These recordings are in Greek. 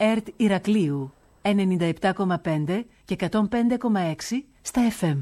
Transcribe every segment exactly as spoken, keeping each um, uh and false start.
ΕΡΤ Ηρακλείου ενενήντα επτά κόμμα πέντε και εκατόν πέντε κόμμα έξι στα εφ εμ.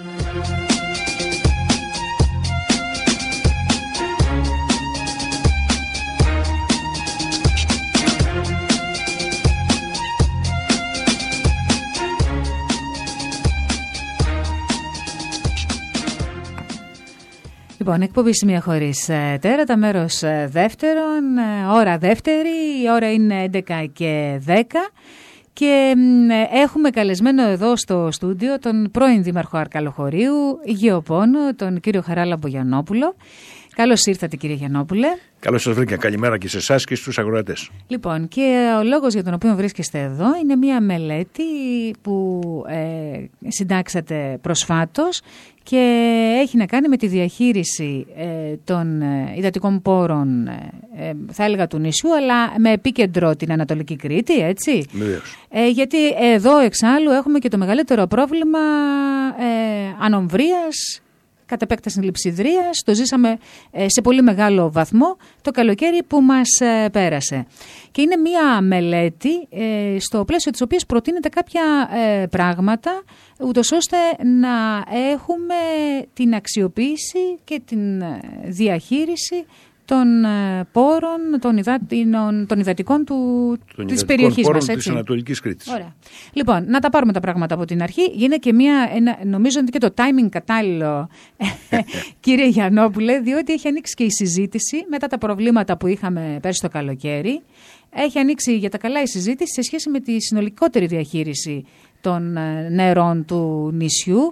Λοιπόν, εκπομπή Σημεία χωρίς τέρατα, μέρος δεύτερον, ώρα δεύτερη, η ώρα είναι έντεκα και δέκα και έχουμε καλεσμένο εδώ στο στούντιο τον πρώην Δήμαρχο Αρκαλοχωρίου, Γεωπόνο, τον κύριο Χαράλαμπο Μπογιανόπουλο. Καλώς ήρθατε, κύριε Γιαννόπουλε. Καλώς σας βρήκα. Καλημέρα και σε εσάς και στους αγροατές. Λοιπόν, και ο λόγος για τον οποίο βρίσκεστε εδώ είναι μια μελέτη που ε, συντάξατε προσφάτως και έχει να κάνει με τη διαχείριση ε, των ε, υδατικών πόρων, ε, θα έλεγα του νησιού, αλλά με επίκεντρο την Ανατολική Κρήτη, έτσι. Βεβαίως. Ε, γιατί εδώ εξάλλου έχουμε και το μεγαλύτερο πρόβλημα ε, ανομβρίας, κατ' επέκταση λειψιδρίας. Το ζήσαμε ε, σε πολύ μεγάλο βαθμό το καλοκαίρι που μας ε, πέρασε. Και είναι μία μελέτη ε, στο πλαίσιο της οποίας προτείνεται κάποια ε, πράγματα, ούτως ώστε να έχουμε την αξιοποίηση και την διαχείριση των πόρων, των, υδα... των υδατικών του... της περιοχής μας. Της Ανατολικής Κρήτης. Ωραία. Λοιπόν, να τα πάρουμε τα πράγματα από την αρχή. Είναι και μια, ένα, νομίζω ότι και το timing κατάλληλο, κύριε Γιαννόπουλε, διότι έχει ανοίξει και η συζήτηση μετά τα προβλήματα που είχαμε πέρσι το καλοκαίρι. Έχει ανοίξει για τα καλά η συζήτηση σε σχέση με τη συνολικότερη διαχείριση των νερών του νησιού,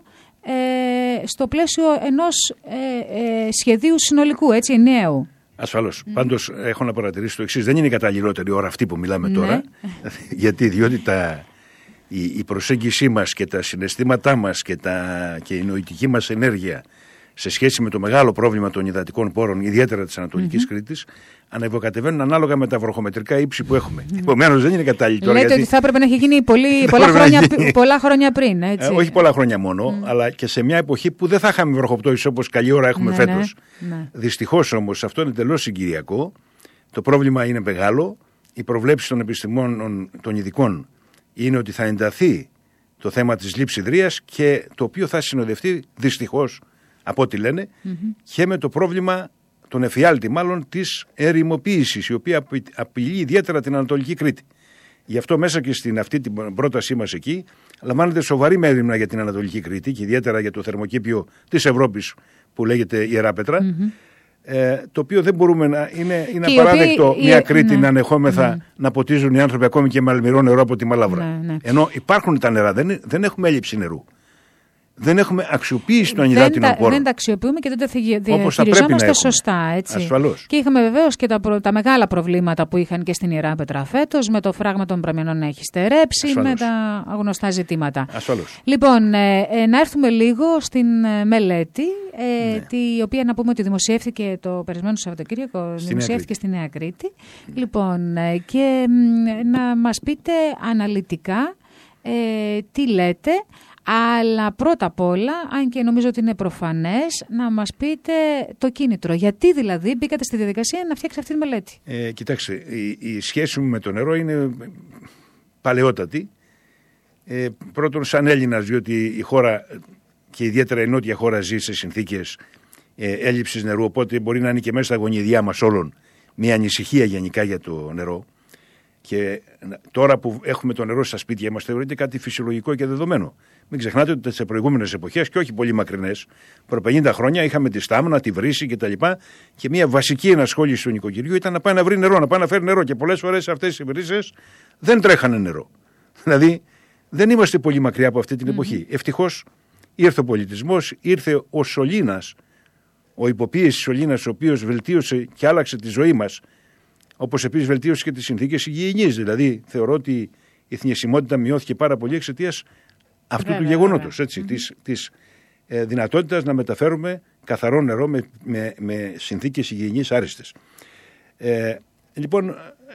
ε, στο πλαίσιο ενός ε, ε, σχεδίου συνολικού, έτσι, νέου. Ασφαλώς. Mm. Πάντως έχω να παρατηρήσω το εξής. Δεν είναι η καταλληλότερη ώρα αυτή που μιλάμε τώρα. Γιατί διότι τα, η, η προσέγγιση μας και τα συναισθήματά μας και, τα, και η νοητική μας ενέργεια σε σχέση με το μεγάλο πρόβλημα των υδατικών πόρων, ιδιαίτερα της Ανατολικής mm-hmm. Κρήτης, ανεβοκατεβαίνουν ανάλογα με τα βροχομετρικά ύψη που έχουμε. Mm-hmm. Επομένως δεν είναι κατάλληλη τώρα. Λέτε γιατί... ότι θα έπρεπε να έχει γίνει πολύ, πολλά, χρόνια, πολλά χρόνια πριν. Έτσι. Ε, όχι πολλά χρόνια μόνο, mm. αλλά και σε μια εποχή που δεν θα είχαμε βροχοπτώσεις όπως καλή ώρα έχουμε ναι, φέτος. Ναι, ναι. Δυστυχώς όμως αυτό είναι τελώς συγκυριακό. Το πρόβλημα είναι μεγάλο. Οι προβλέψεις των επιστημόνων των ειδικών είναι ότι θα ενταθεί το θέμα της λειψιδρίας και το οποίο θα συνοδευτεί δυστυχώς, από ό,τι λένε, mm-hmm. και με το πρόβλημα, τον εφιάλτη μάλλον, της ερημοποίησης, η οποία απειλεί ιδιαίτερα την Ανατολική Κρήτη. Γι' αυτό μέσα και στην αυτή την πρότασή μας εκεί λαμβάνεται σοβαρή μέρημνα για την Ανατολική Κρήτη και ιδιαίτερα για το θερμοκήπιο της Ευρώπης που λέγεται Ιεράπετρα, mm-hmm. ε, το οποίο δεν μπορούμε να... Είναι, είναι απαράδεκτο οποία, μια Κρήτη ναι. να ανεχόμεθα ναι. να ποτίζουν οι άνθρωποι ακόμη και με αλμυρό νερό από τη Μαλάβρα. Ναι, ναι. Ενώ υπάρχουν τα νερά, δεν, δεν έχουμε έλλειψη νερού. Δεν έχουμε αξιοποίηση των υδάτινων πόρων. Δεν τα αξιοποιούμε και δεν τα διαχειριζόμαστε σωστά. Έτσι. Ασφαλώς. Και είχαμε βεβαίως και τα, προ, τα μεγάλα προβλήματα που είχαν και στην Ιεράπετρα φέτος, με το φράγμα των Πραμιανών να έχει στερέψει, ασφαλώς. Με τα γνωστά ζητήματα. Ασφαλώς. Λοιπόν, ε, ε, να έρθουμε λίγο στην ε, μελέτη, ε, ναι. τη, η οποία να πούμε ότι δημοσιεύθηκε το περασμένο Σαββατοκύριακο, δημοσιεύθηκε στη Νέα Κρήτη. Mm. Λοιπόν, ε, και ε, να μας πείτε αναλυτικά ε, τι λέτε. Αλλά πρώτα απ' όλα, αν και νομίζω ότι είναι προφανές, να μας πείτε το κίνητρο. Γιατί δηλαδή μπήκατε στη διαδικασία να φτιάξετε αυτή τη μελέτη. Ε, κοιτάξτε, η, η σχέση μου με το νερό είναι παλαιότατη. Ε, πρώτον σαν Έλληνας, διότι η χώρα και ιδιαίτερα η νότια χώρα ζει σε συνθήκες ε, έλλειψης νερού, οπότε μπορεί να είναι και μέσα στα γονιδιά μας όλων μια ανησυχία γενικά για το νερό. Και τώρα που έχουμε το νερό στα σπίτια μας θεωρείται κάτι φυσιολογικό και δεδομένο. Μην ξεχνάτε ότι σε προηγούμενες εποχές και όχι πολύ μακρινές, προ πενήντα χρόνια είχαμε τη στάμνα, τη βρύση κτλ. Και μια βασική ενασχόληση του νοικοκυριού ήταν να πάει να βρει νερό, να πάει να φέρει νερό. Και πολλές φορές αυτές οι βρύσες δεν τρέχανε νερό. Δηλαδή δεν είμαστε πολύ μακριά από αυτή την εποχή. Mm-hmm. Ευτυχώς ήρθε ο πολιτισμός, ήρθε ο σωλήνας, ο υποποίησης σωλήνας, ο οποίος βελτίωσε και άλλαξε τη ζωή μας. Όπως επίσης βελτίωσε και τις συνθήκες υγιεινής. Δηλαδή, θεωρώ ότι η θνησιμότητα μειώθηκε πάρα πολύ εξαιτίας αυτού βέβαια, του γεγονότος. Έτσι, mm-hmm. της, της ε, δυνατότητας να μεταφέρουμε καθαρό νερό με, με, με συνθήκες υγιεινής άριστες. Ε, λοιπόν,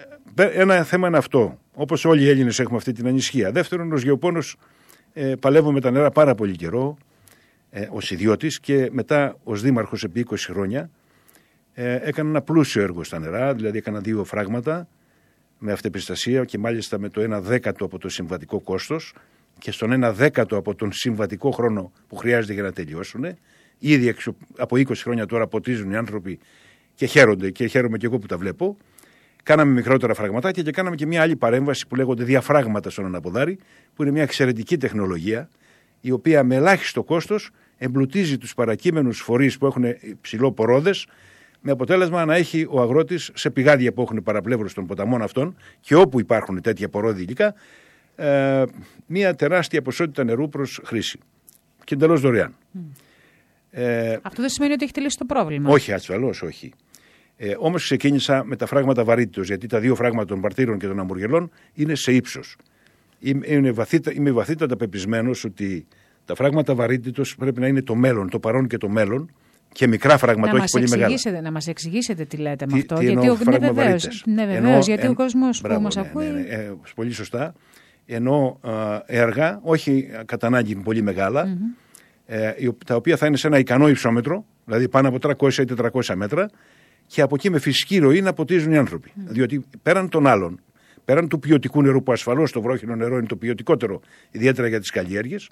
ένα θέμα είναι αυτό. Όπως όλοι οι Έλληνες έχουμε αυτή την ανησυχία. Δεύτερον, ως γεωπόνος ε, παλεύω με τα νερά πάρα πολύ καιρό, ε, ως ιδιώτης και μετά ως δήμαρχος επί είκοσι χρόνια. Ε, έκανα ένα πλούσιο έργο στα νερά, δηλαδή έκανα δύο φράγματα με αυτεπιστασία και μάλιστα με το ένα δέκατο από το συμβατικό κόστος και στον ένα δέκατο από τον συμβατικό χρόνο που χρειάζεται για να τελειώσουν. Ήδη από είκοσι χρόνια τώρα ποτίζουν οι άνθρωποι και χαίρονται και χαίρομαι και εγώ που τα βλέπω. Κάναμε μικρότερα φραγματάκια και κάναμε και μια άλλη παρέμβαση που λέγονται διαφράγματα στον αναποδάρι, που είναι μια εξαιρετική τεχνολογία, η οποία με ελάχιστο κόστος εμπλουτίζει τους παρακείμενους φορείς που έχουν ψηλό πορόδες, με αποτέλεσμα να έχει ο αγρότης σε πηγάδια που έχουν παραπλεύρωση των ποταμών αυτών και όπου υπάρχουν τέτοια πορόδια υλικά, ε, μια τεράστια ποσότητα νερού προς χρήση. Και εντελώς δωρεάν. Mm. Ε, Αυτό δεν σημαίνει ότι έχει τελειώσει το πρόβλημα. Όχι, ασφαλώς όχι. Ε, όμως ξεκίνησα με τα φράγματα βαρύτητος, γιατί τα δύο φράγματα των Παρτήρων και των Αμουργελών είναι σε ύψος. Είμαι, βαθύτα, είμαι βαθύτατα πεπισμένος ότι τα φράγματα βαρύτητος πρέπει να είναι το μέλλον, το παρόν και το μέλλον, και μικρά φράγματα, όχι πολύ μεγάλα. Να μας εξηγήσετε τι λέτε με τι, αυτό. Τι γιατί εννοώ, ο, ναι, βεβαίως, ναι, βεβαίως, γιατί εν, ο κόσμος μπράβο, που μας ναι, ακούει. Ναι, ναι, ε, πολύ σωστά. Ενώ ε, έργα, όχι κατά ανάγκη πολύ μεγάλα, mm-hmm. ε, τα οποία θα είναι σε ένα ικανό υψόμετρο, δηλαδή πάνω από τριακόσια ή τετρακόσια μέτρα, και από εκεί με φυσική ροή να ποτίζουν οι άνθρωποι. Mm. Διότι πέραν των άλλων, πέραν του ποιοτικού νερού, που ασφαλώς το βρόχινο νερό είναι το ποιοτικότερο, ιδιαίτερα για τις καλλιέργειες,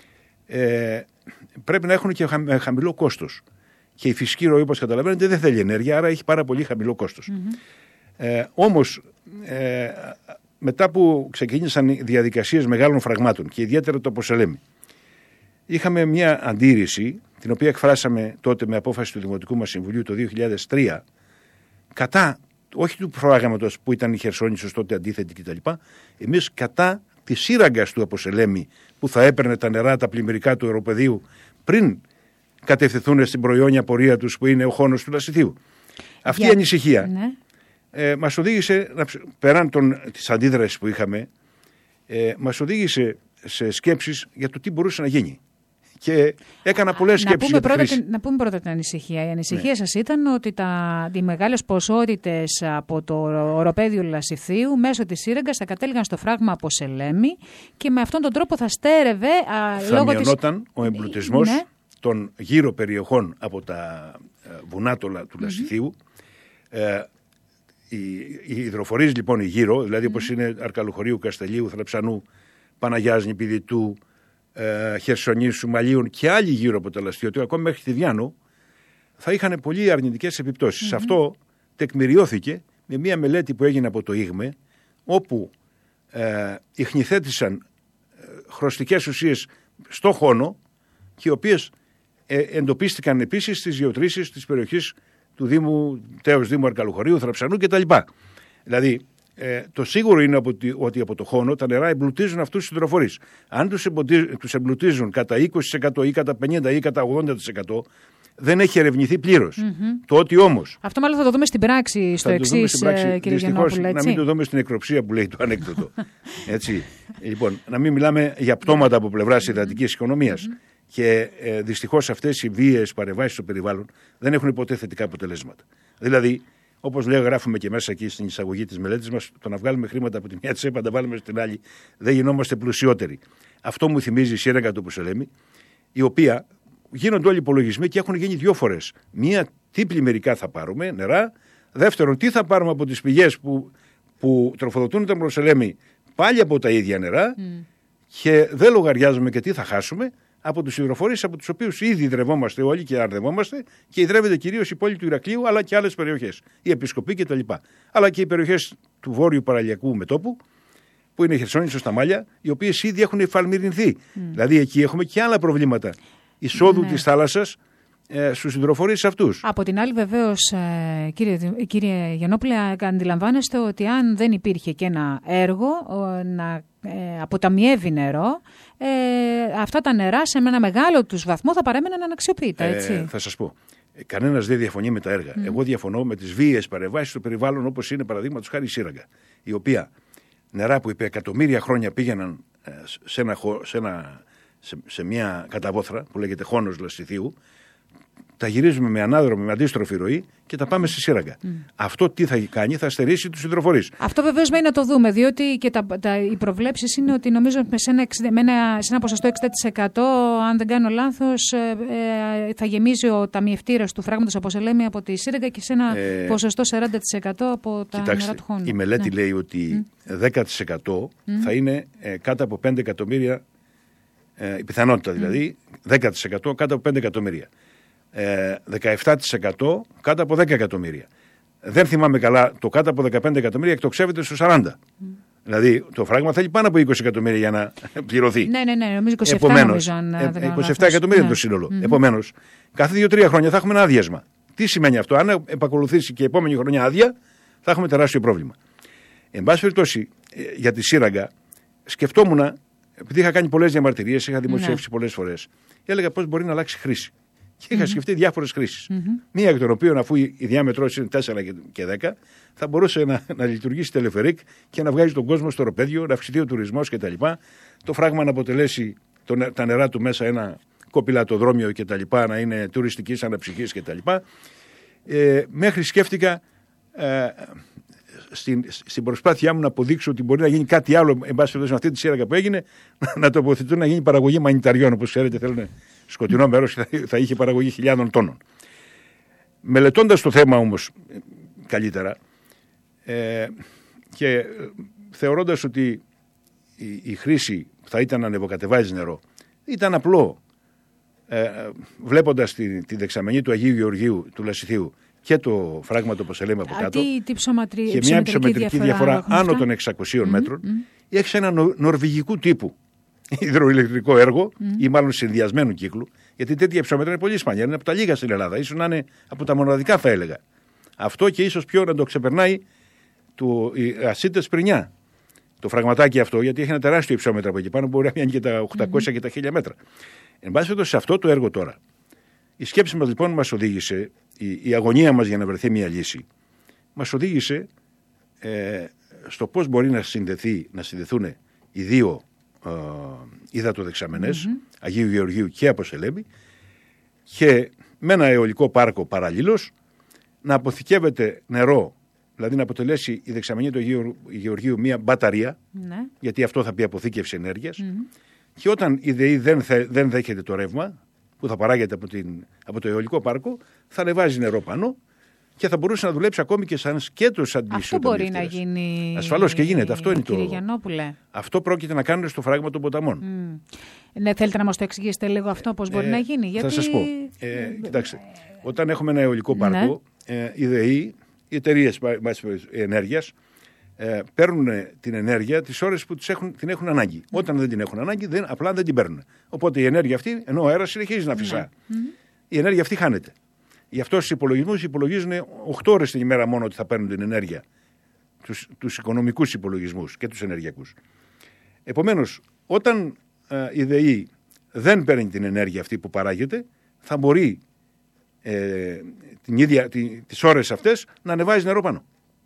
ε, πρέπει να έχουν και χα, χαμηλό κόστος. Και η φυσική ροή, όπως καταλαβαίνετε, δεν θέλει ενέργεια, άρα έχει πάρα πολύ χαμηλό κόστος. Mm-hmm. Ε, όμως, ε, μετά που ξεκίνησαν οι διαδικασίες μεγάλων φραγμάτων και ιδιαίτερα το Ποσελέμι, είχαμε μια αντίρρηση, την οποία εκφράσαμε τότε με απόφαση του Δημοτικού μας Συμβουλίου το δύο χιλιάδες τρία, κατά, όχι του προγράμματος που ήταν η Χερσόνησος τότε αντίθετη κτλ., εμείς κατά τη σύραγγας του Αποσελέμι που θα έπαιρνε τα νερά, τα πλημμυρικά του αεροπεδίου πριν κατευθυνθούν στην προϊόνια πορεία τους, που είναι ο χώνος του Λασιθίου. Αυτή Για... η ανησυχία ναι. ε, μας οδήγησε, πέραν των, της αντίδρασης που είχαμε, ε, μας οδήγησε σε σκέψεις για το τι μπορούσε να γίνει. Και έκανα πολλές σκέψεις για τη χρήση. Να πούμε πρώτα την ανησυχία. Η ανησυχία ναι. σας ήταν ότι τα, οι μεγάλες ποσότητες από το οροπέδιο Λασιθίου μέσω της σύραγγας θα κατέληγαν στο φράγμα Ποσελέμι και με αυτόν τον τρόπο θα στέρευε. Α, θα λόγω μειωνόταν της... ο εμπλουτισμός ναι. των γύρω περιοχών από τα βουνά του Λασιθίου. Mm-hmm. Ε, οι, οι υδροφορείς λοιπόν οι γύρω, δηλαδή mm-hmm. όπως είναι Αρκαλοχωρίου, Καστελίου, Θρεψανού, Παναγιάς, Νηπιδητού, ε, Χερσονήσου, Μαλίων και άλλοι γύρω από το Λασιθίο, ακόμη μέχρι τη Διάνο, θα είχαν πολύ αρνητικές επιπτώσεις. Mm-hmm. Αυτό τεκμηριώθηκε με μια μελέτη που έγινε από το ΙΓΜΕ, όπου ε, ιχνηθέτησαν ε, χρωστικές ουσίες στο χώνο και οι οποίες ε, εντοπίστηκαν επίσης στις γεωτρήσεις της περιοχής του Δήμου, τέος Δήμου Αρκαλοχωρίου, Θραψανού κτλ. Δηλαδή, ε, το σίγουρο είναι ότι, ότι από το χώνο τα νερά εμπλουτίζουν αυτούς τους υδροφορείς. Αν τους, τους εμπλουτίζουν κατά είκοσι τοις εκατό ή κατά πενήντα τοις εκατό ή κατά ογδόντα τοις εκατό, δεν έχει ερευνηθεί πλήρως. Mm-hmm. Το ότι όμως. Αυτό μάλλον θα το δούμε στην πράξη στο εξής, κύριε Γιαννόπουλε. Να μην το δούμε στην νεκροψία που λέει το ανέκδοτο. Έτσι. Λοιπόν, να μην μιλάμε για πτώματα από πλευράς υδατικής οικονομίας. Mm-hmm. Και ε, δυστυχώς αυτές οι βίαιες παρεμβάσεις στο περιβάλλον δεν έχουν ποτέ θετικά αποτελέσματα. Δηλαδή, όπως λέω, γράφουμε και μέσα εκεί στην εισαγωγή της μελέτης μας, το να βγάλουμε χρήματα από τη μια τσέπα, να τα βάλουμε στην άλλη, δεν γινόμαστε πλουσιότεροι. Αυτό μου θυμίζει η σύραγγα του Ποσελέμι, η οποία γίνονται όλοι υπολογισμοί και έχουν γίνει δύο φορές. Μία, τι πλημμυρικά θα πάρουμε, νερά. Δεύτερον, τι θα πάρουμε από τις πηγές που, που τροφοδοτούν τον Ποσελέμι, πάλι από τα ίδια νερά. Mm. Και δεν λογαριάζουμε και τι θα χάσουμε από τους υδροφορείς, από τους οποίους ήδη ιδρευόμαστε όλοι και αρδευόμαστε, και ιδρεύεται κυρίως η πόλη του Ηρακλείου, αλλά και άλλες περιοχές, η Επισκοπή κτλ. Αλλά και οι περιοχές του βόρειου παραλιακού μετώπου, που είναι η Χερσόνησο, στα Μάλια, οι οποίες ήδη έχουν εφαλμυρινθεί. Mm. Δηλαδή εκεί έχουμε και άλλα προβλήματα εισόδου ναι. της θάλασσας ε, στους υδροφορείς αυτούς. Από την άλλη, βεβαίως, ε, κύριε, κύριε Γιαννόπουλε, αντιλαμβάνεστε ότι αν δεν υπήρχε και ένα έργο ε, να ε, αποταμιεύει νερό, ε, αυτά τα νερά σε ένα μεγάλο τους βαθμό θα παρέμεναν αναξιοποιητά, έτσι. Ε, θα σας πω. Κανένας δεν διαφωνεί με τα έργα. Mm. Εγώ διαφωνώ με τις βίαιες παρεμβάσεις στο περιβάλλον, όπως είναι παραδείγματος χάρη η σύραγγα, η οποία νερά που επί εκατομμύρια χρόνια πήγαιναν ε, σε, ένα, σε, ένα, σε, σε μια καταβόθρα που λέγεται χώνος Λασιθίου, τα γυρίζουμε με ανάδρομη, με αντίστροφη ροή και τα πάμε στη σύραγγα. Mm. Αυτό τι θα κάνει, θα στερήσει τους υδροφορείς. Αυτό βεβαίως μένει να το δούμε, διότι και τα, τα, οι προβλέψεις είναι ότι νομίζω σε ένα, με ένα, σε ένα ποσοστό εξήντα τοις εκατό, αν δεν κάνω λάθος, ε, ε, θα γεμίζει ο ταμιευτήρας του φράγματος, όπως λέμε, από τη σύραγγα και σε ένα ε, ποσοστό σαράντα τοις εκατό από τα κοιτάξτε, νερά του χώνου. Η μελέτη ναι. λέει ότι mm. δέκα τοις εκατό mm. θα είναι ε, κάτω από πέντε εκατομμύρια, ε, η πιθανότητα δηλαδή, mm. δέκα τοις εκατό κάτω από πέντε εκατομμύρια. δεκαεπτά τοις εκατό κάτω από δέκα εκατομμύρια. Δεν θυμάμαι καλά, το κάτω από δεκαπέντε εκατομμύρια εκτοξεύεται στους σαράντα. Mm. Δηλαδή το φράγμα θέλει πάνω από είκοσι εκατομμύρια για να πληρωθεί. Ναι, ναι, ναι, νομίζω είκοσι επτά, Επομένως, νομίζω, αν ε, είκοσι επτά εκατομμύρια είναι το σύνολο. Mm-hmm. Επομένως, κάθε δύο τρία χρόνια θα έχουμε ένα άδειασμα. Τι σημαίνει αυτό? Αν επακολουθήσει και η επόμενη χρονιά άδεια, θα έχουμε τεράστιο πρόβλημα. Εν πάση περιπτώσει, για τη σύραγγα, σκεφτόμουν, επειδή είχα κάνει πολλές διαμαρτυρίες, είχα δημοσιεύσει mm-hmm. πολλές φορές, έλεγα πώς μπορεί να αλλάξει χρήση. Και είχα mm-hmm. σκεφτεί διάφορες χρήσεις. Mm-hmm. Μία εκ των οποίων, αφού η διάμετρος είναι τέσσερα και δέκα, θα μπορούσε να, να λειτουργήσει τελεφερίκ και να βγάζει τον κόσμο στο οροπέδιο, να αυξηθεί ο τουρισμός κτλ. Το φράγμα να αποτελέσει το, τα νερά του μέσα ένα κοπηλατοδρόμιο κτλ. Να είναι τουριστικής αναψυχής κτλ. Ε, μέχρι σκέφτηκα ε, στην, στην προσπάθειά μου να αποδείξω ότι μπορεί να γίνει κάτι άλλο, εν πάση περιπτώσει, με αυτή τη σύραγγα που έγινε, να τοποθετούν να γίνει παραγωγή μανιταριών. Όπως ξέρετε, θέλουν σκοτεινό μέρος και θα, θα είχε παραγωγή χιλιάδων τόνων. Μελετώντας το θέμα όμως καλύτερα ε, και θεωρώντας ότι η, η χρήση θα ήταν να ανεβοκατεβάζει νερό, ήταν απλό. Ε, βλέποντας τη, τη δεξαμενή του Αγίου Γεωργίου του Λασιθίου και το φράγμα το όπως λέμε από κάτω, τι, τι ψωματρι... και μια ψωμετρική διαφορά, διαφορά άνω των εξακοσίων mm-hmm. μέτρων, mm-hmm. έχει ένα νο, νορβηγικού τύπου υδροηλεκτρικό έργο mm-hmm. ή μάλλον συνδυασμένου κύκλου, γιατί τέτοια ψωμέτρα είναι πολύ σπάνια, είναι από τα λίγα στην Ελλάδα, ίσως να είναι από τα μοναδικά θα έλεγα. Αυτό και ίσως πιο να το ξεπερνάει του Ασίτες Πρινιά, το φραγματάκι αυτό, γιατί έχει ένα τεράστιο υψόμετρο από εκεί πάνω, μπορεί να μείνει και τα οκτακόσια mm-hmm. και τα χίλια μέτρα. Εν πάση περιπτώσει, σε αυτό το έργο τώρα, η σκέψη μας λοιπόν μας οδήγησε, η, η αγωνία μας για να βρεθεί μια λύση, μας οδήγησε ε, στο πώς μπορεί να, συνδεθεί, να συνδεθούν οι δύο ε, υδατοδεξαμενές, mm-hmm. Αγίου Γεωργίου και Αποσελέμπη, και με ένα αιωλικό πάρκο παραλλήλως να αποθηκεύεται νερό, δηλαδή να αποτελέσει η δεξαμενή του Αγίου Γεωργίου μια μπαταρία, mm-hmm. γιατί αυτό θα πει αποθήκευση ενέργειας, mm-hmm. και όταν η ΔΕΗ δεν, θε, δεν δέχεται το ρεύμα που θα παράγεται από, την, από το αιωλικό πάρκο, θα ανεβάζει νερό πάνω και θα μπορούσε να δουλέψει ακόμη και σαν σκέτος αντισιοτομιευτήρας. Αυτό μπορεί να γίνει. Ασφαλώς και γίνεται. Αυτό είναι το. Γιαννόπουλε. Αυτό πρόκειται να κάνουν στο φράγμα των ποταμών. Mm. Ναι, θέλετε να μας το εξηγήσετε λίγο αυτό, πώς μπορεί ε, να γίνει? Γιατί... Θα σας πω. Ε, κοιτάξτε, όταν έχουμε ένα αιωλικό πάρκο, ναι. ε, η ΔΕΗ, οι εταιρείες ενέργειας, Ε, παίρνουν την ενέργεια τις ώρες που τις έχουν, την έχουν ανάγκη. Mm. Όταν δεν την έχουν ανάγκη, δεν, απλά δεν την παίρνουν. Οπότε η ενέργεια αυτή, ενώ ο αέρας συνεχίζει να φυσά, mm. η ενέργεια αυτή χάνεται. Γι' αυτό στους υπολογισμούς υπολογίζουν οκτώ ώρες την ημέρα μόνο ότι θα παίρνουν την ενέργεια, τους, τους οικονομικούς υπολογισμούς και τους ενεργειακούς. Επομένως, όταν ε, η ΔΕΗ δεν παίρνει την ενέργεια αυτή που παράγεται, θα μπορεί ε, την ίδια, την, τις ώρες αυτές να ανεβάζει νερό πάνω.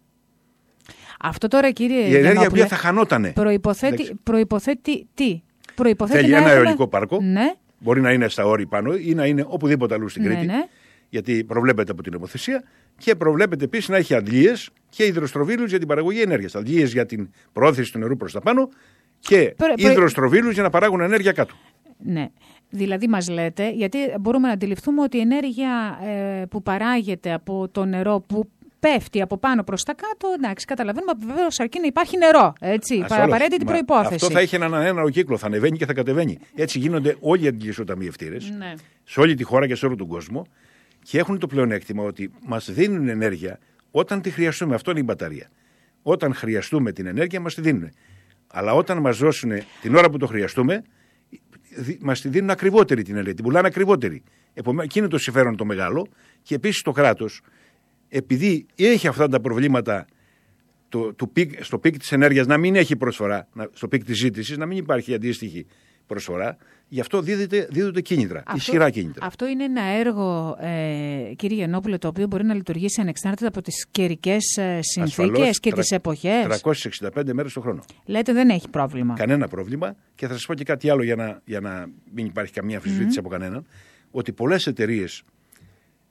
Αυτό τώρα, κύριε η ενέργεια που θα χανότανε. Προϋποθέτει, προϋποθέτει τι? Προϋποθέτει Θέλει ένα έχουμε... αιωλικό πάρκο. Ναι. Μπορεί να είναι στα όρη πάνω ή να είναι οπουδήποτε αλλού στην ναι, Κρήτη. Ναι. Γιατί προβλέπεται από την νομοθεσία και προβλέπεται επίσης να έχει αντλίες και υδροστροβίλους για την παραγωγή ενέργειας. Αντλίες για την προώθηση του νερού προς τα πάνω και προ... υδροστροβίλους για να παράγουν ενέργεια κάτω. Ναι. Δηλαδή μας λέτε, γιατί μπορούμε να αντιληφθούμε ότι η ενέργεια ε, που παράγεται από το νερό που πέφτει από πάνω προς τα κάτω, εντάξει, καταλαβαίνουμε βεβαίως αρκεί να υπάρχει νερό. Έτσι, απαραίτητη προϋπόθεση. Αυτό θα έχει έναν ανέναο κύκλο, θα ανεβαίνει και θα κατεβαίνει. Έτσι γίνονται όλοι οι αντιλησιοταμιευτήρες, ναι. σε όλη τη χώρα και σε όλο τον κόσμο, και έχουν το πλεονέκτημα ότι μας δίνουν ενέργεια όταν τη χρειαστούμε. Αυτό είναι η μπαταρία. Όταν χρειαστούμε την ενέργεια, μας τη δίνουν. Αλλά όταν μας δώσουν την ώρα που το χρειαστούμε, μας τη δίνουν ακριβότερη την ενέργεια. Την πουλάνε ακριβότερη. Επομένως, εκεί είναι το συμφέρον το μεγάλο, και επίσης το κράτος, επειδή έχει αυτά τα προβλήματα το, το πικ, στο πικ της ενέργειας να μην έχει προσφορά, να, στο πικ της ζήτησης να μην υπάρχει αντίστοιχη προσφορά, γι' αυτό δίδεται, δίδονται κίνητρα, αυτό, ισχυρά κίνητρα. Αυτό είναι ένα έργο, ε, κύριε Γιαννόπουλε, το οποίο μπορεί να λειτουργήσει ανεξάρτητα από τις καιρικές ε, συνθήκες και τρα, τις εποχές. τριακόσιες εξήντα πέντε μέρες το χρόνο. Λέτε δεν έχει πρόβλημα. Κανένα πρόβλημα, και θα σας πω και κάτι άλλο για να, για να μην υπάρχει καμία αμφισβήτηση mm-hmm. από κανέναν, ότι πολλές εταιρείες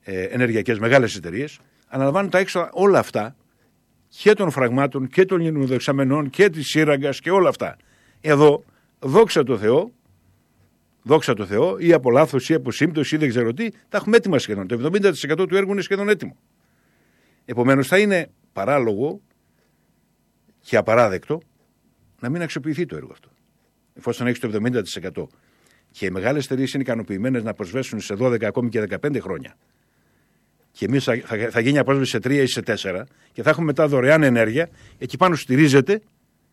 ε, ενεργειακές μεγάλες εταιρείες, αναλαμβάνουν τα έξοδα όλα αυτά και των φραγμάτων και των λινοδεξαμενών και της σύραγγας και όλα αυτά. Εδώ, δόξα τω Θεώ, δόξα τω Θεώ, ή από λάθος ή από σύμπτωση ή δεν ξέρω τι, τα έχουμε έτοιμα σχεδόν. Το εβδομήντα τοις εκατό του έργου είναι σχεδόν έτοιμο. Επομένως, θα είναι παράλογο και απαράδεκτο να μην αξιοποιηθεί το έργο αυτό. Εφόσον έχει το εβδομήντα τοις εκατό και οι μεγάλες εταιρείες είναι ικανοποιημένες να προσβέσουν σε δώδεκα ακόμη και δεκαπέντε χρόνια, και εμείς θα, θα, θα γίνει απόσβεση σε τρία ή σε τέσσερα, και θα έχουμε μετά δωρεάν ενέργεια, εκεί πάνω στηρίζεται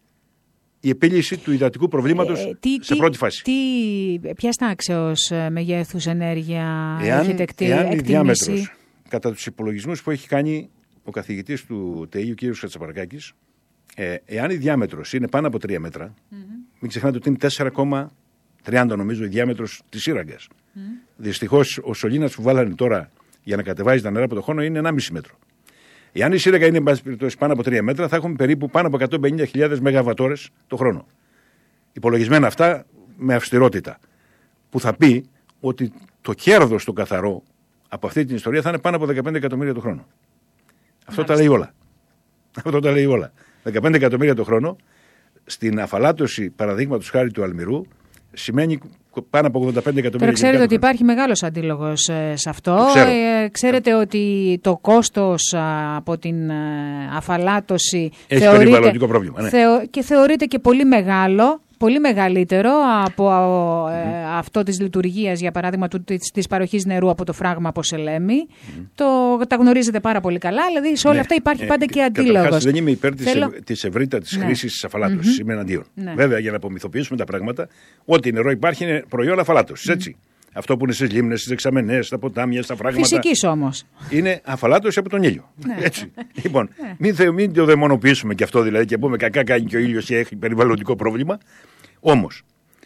η επίλυση του υδατικού προβλήματος ε, τι, σε πρώτη φάση. Τι, ποια τάξεως μεγέθους ενέργεια εάν, έχετε εκτι, εάν εκτιμήσει? Η διάμετρος, κατά τους υπολογισμούς που έχει κάνει ο καθηγητής του ΤΕΙ, ο κ. Κατσαπαρκάκης, ε, εάν η διάμετρος είναι πάνω από τρία μέτρα, mm-hmm. μην ξεχνάτε ότι είναι τέσσερα κόμμα τριάντα νομίζω η διάμετρος της σύραγγας. Mm-hmm. Δυστυχώς ο σωλήνας που βάλανε τώρα για να κατεβάζει τα νερά από το χώρο είναι ενάμιση μέτρο. Εάν η σύραγγα είναι πάνω από τρία μέτρα, θα έχουμε περίπου πάνω από εκατόν πενήντα χιλιάδες μεγαβατόρες το χρόνο. Υπολογισμένα αυτά με αυστηρότητα. Που θα πει ότι το κέρδος το καθαρό από αυτή την ιστορία θα είναι πάνω από δεκαπέντε εκατομμύρια το χρόνο. Αυτό τα λέει όλα. Αυτό τα λέει όλα. δεκαπέντε εκατομμύρια το χρόνο στην αφαλάτωση παραδείγματος χάρη του Αλμυρού σημαίνει πάνω από ογδόντα πέντε εκατομμύρια. Τώρα ξέρετε ότι υπάρχει μεγάλος αντίλογος ε, σε αυτό. Ε, ξέρετε ότι το κόστος α, από την α, αφαλάτωση έχει θεωρείται, περιβαλλοντικό πρόβλημα. Ναι. Θεω, και θεωρείται και πολύ μεγάλο, πολύ μεγαλύτερο από mm-hmm. ε, αυτό της λειτουργίας, για παράδειγμα, του, της, της παροχής νερού από το φράγμα από Σελέμη. Mm-hmm. Το, τα γνωρίζετε πάρα πολύ καλά, δηλαδή σε όλα ναι. αυτά υπάρχει ε, πάντα και αντίλογος. Καταρχάς δεν είμαι υπέρ Θέλω... της ευρύτατης ναι. χρήσης της αφαλάτωσης, mm-hmm. είμαι εναντίον. Ναι. Βέβαια, για να απομυθοποιήσουμε τα πράγματα, ό,τι νερό υπάρχει είναι προϊόν αφαλάτωσης, mm-hmm. έτσι. Αυτό που είναι στις λίμνες, στις δεξαμενές, στα ποτάμια, στα φράγματα. Φυσικής όμως. Είναι αφαλάτωση από τον ήλιο. Έτσι. Λοιπόν, μην, θε, μην το δαιμονοποιήσουμε και αυτό δηλαδή και πούμε κακά κάνει και ο ήλιος και έχει περιβαλλοντικό πρόβλημα. Όμως,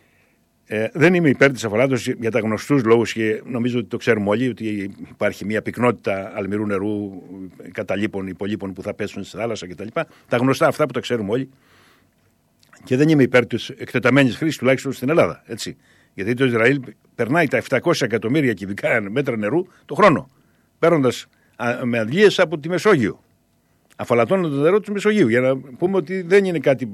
ε, δεν είμαι υπέρ της αφαλάτωσης για τα γνωστούς λόγους και νομίζω ότι το ξέρουμε όλοι ότι υπάρχει μια πυκνότητα αλμυρού νερού, καταλήπων, υπολείπων που θα πέσουν στη θάλασσα κτλ. Τα γνωστά αυτά που τα ξέρουμε όλοι. Και δεν είμαι υπέρ της εκτεταμένης χρήσης τουλάχιστον στην Ελλάδα. Έτσι. Γιατί το Ισραήλ περνάει τα επτακόσια εκατομμύρια κυβικά μέτρα νερού το χρόνο, παίρνοντας με αντλίες από τη Μεσόγειο. Αφαλατώνοντας το νερό του Μεσογείου. Για να πούμε ότι δεν είναι κάτι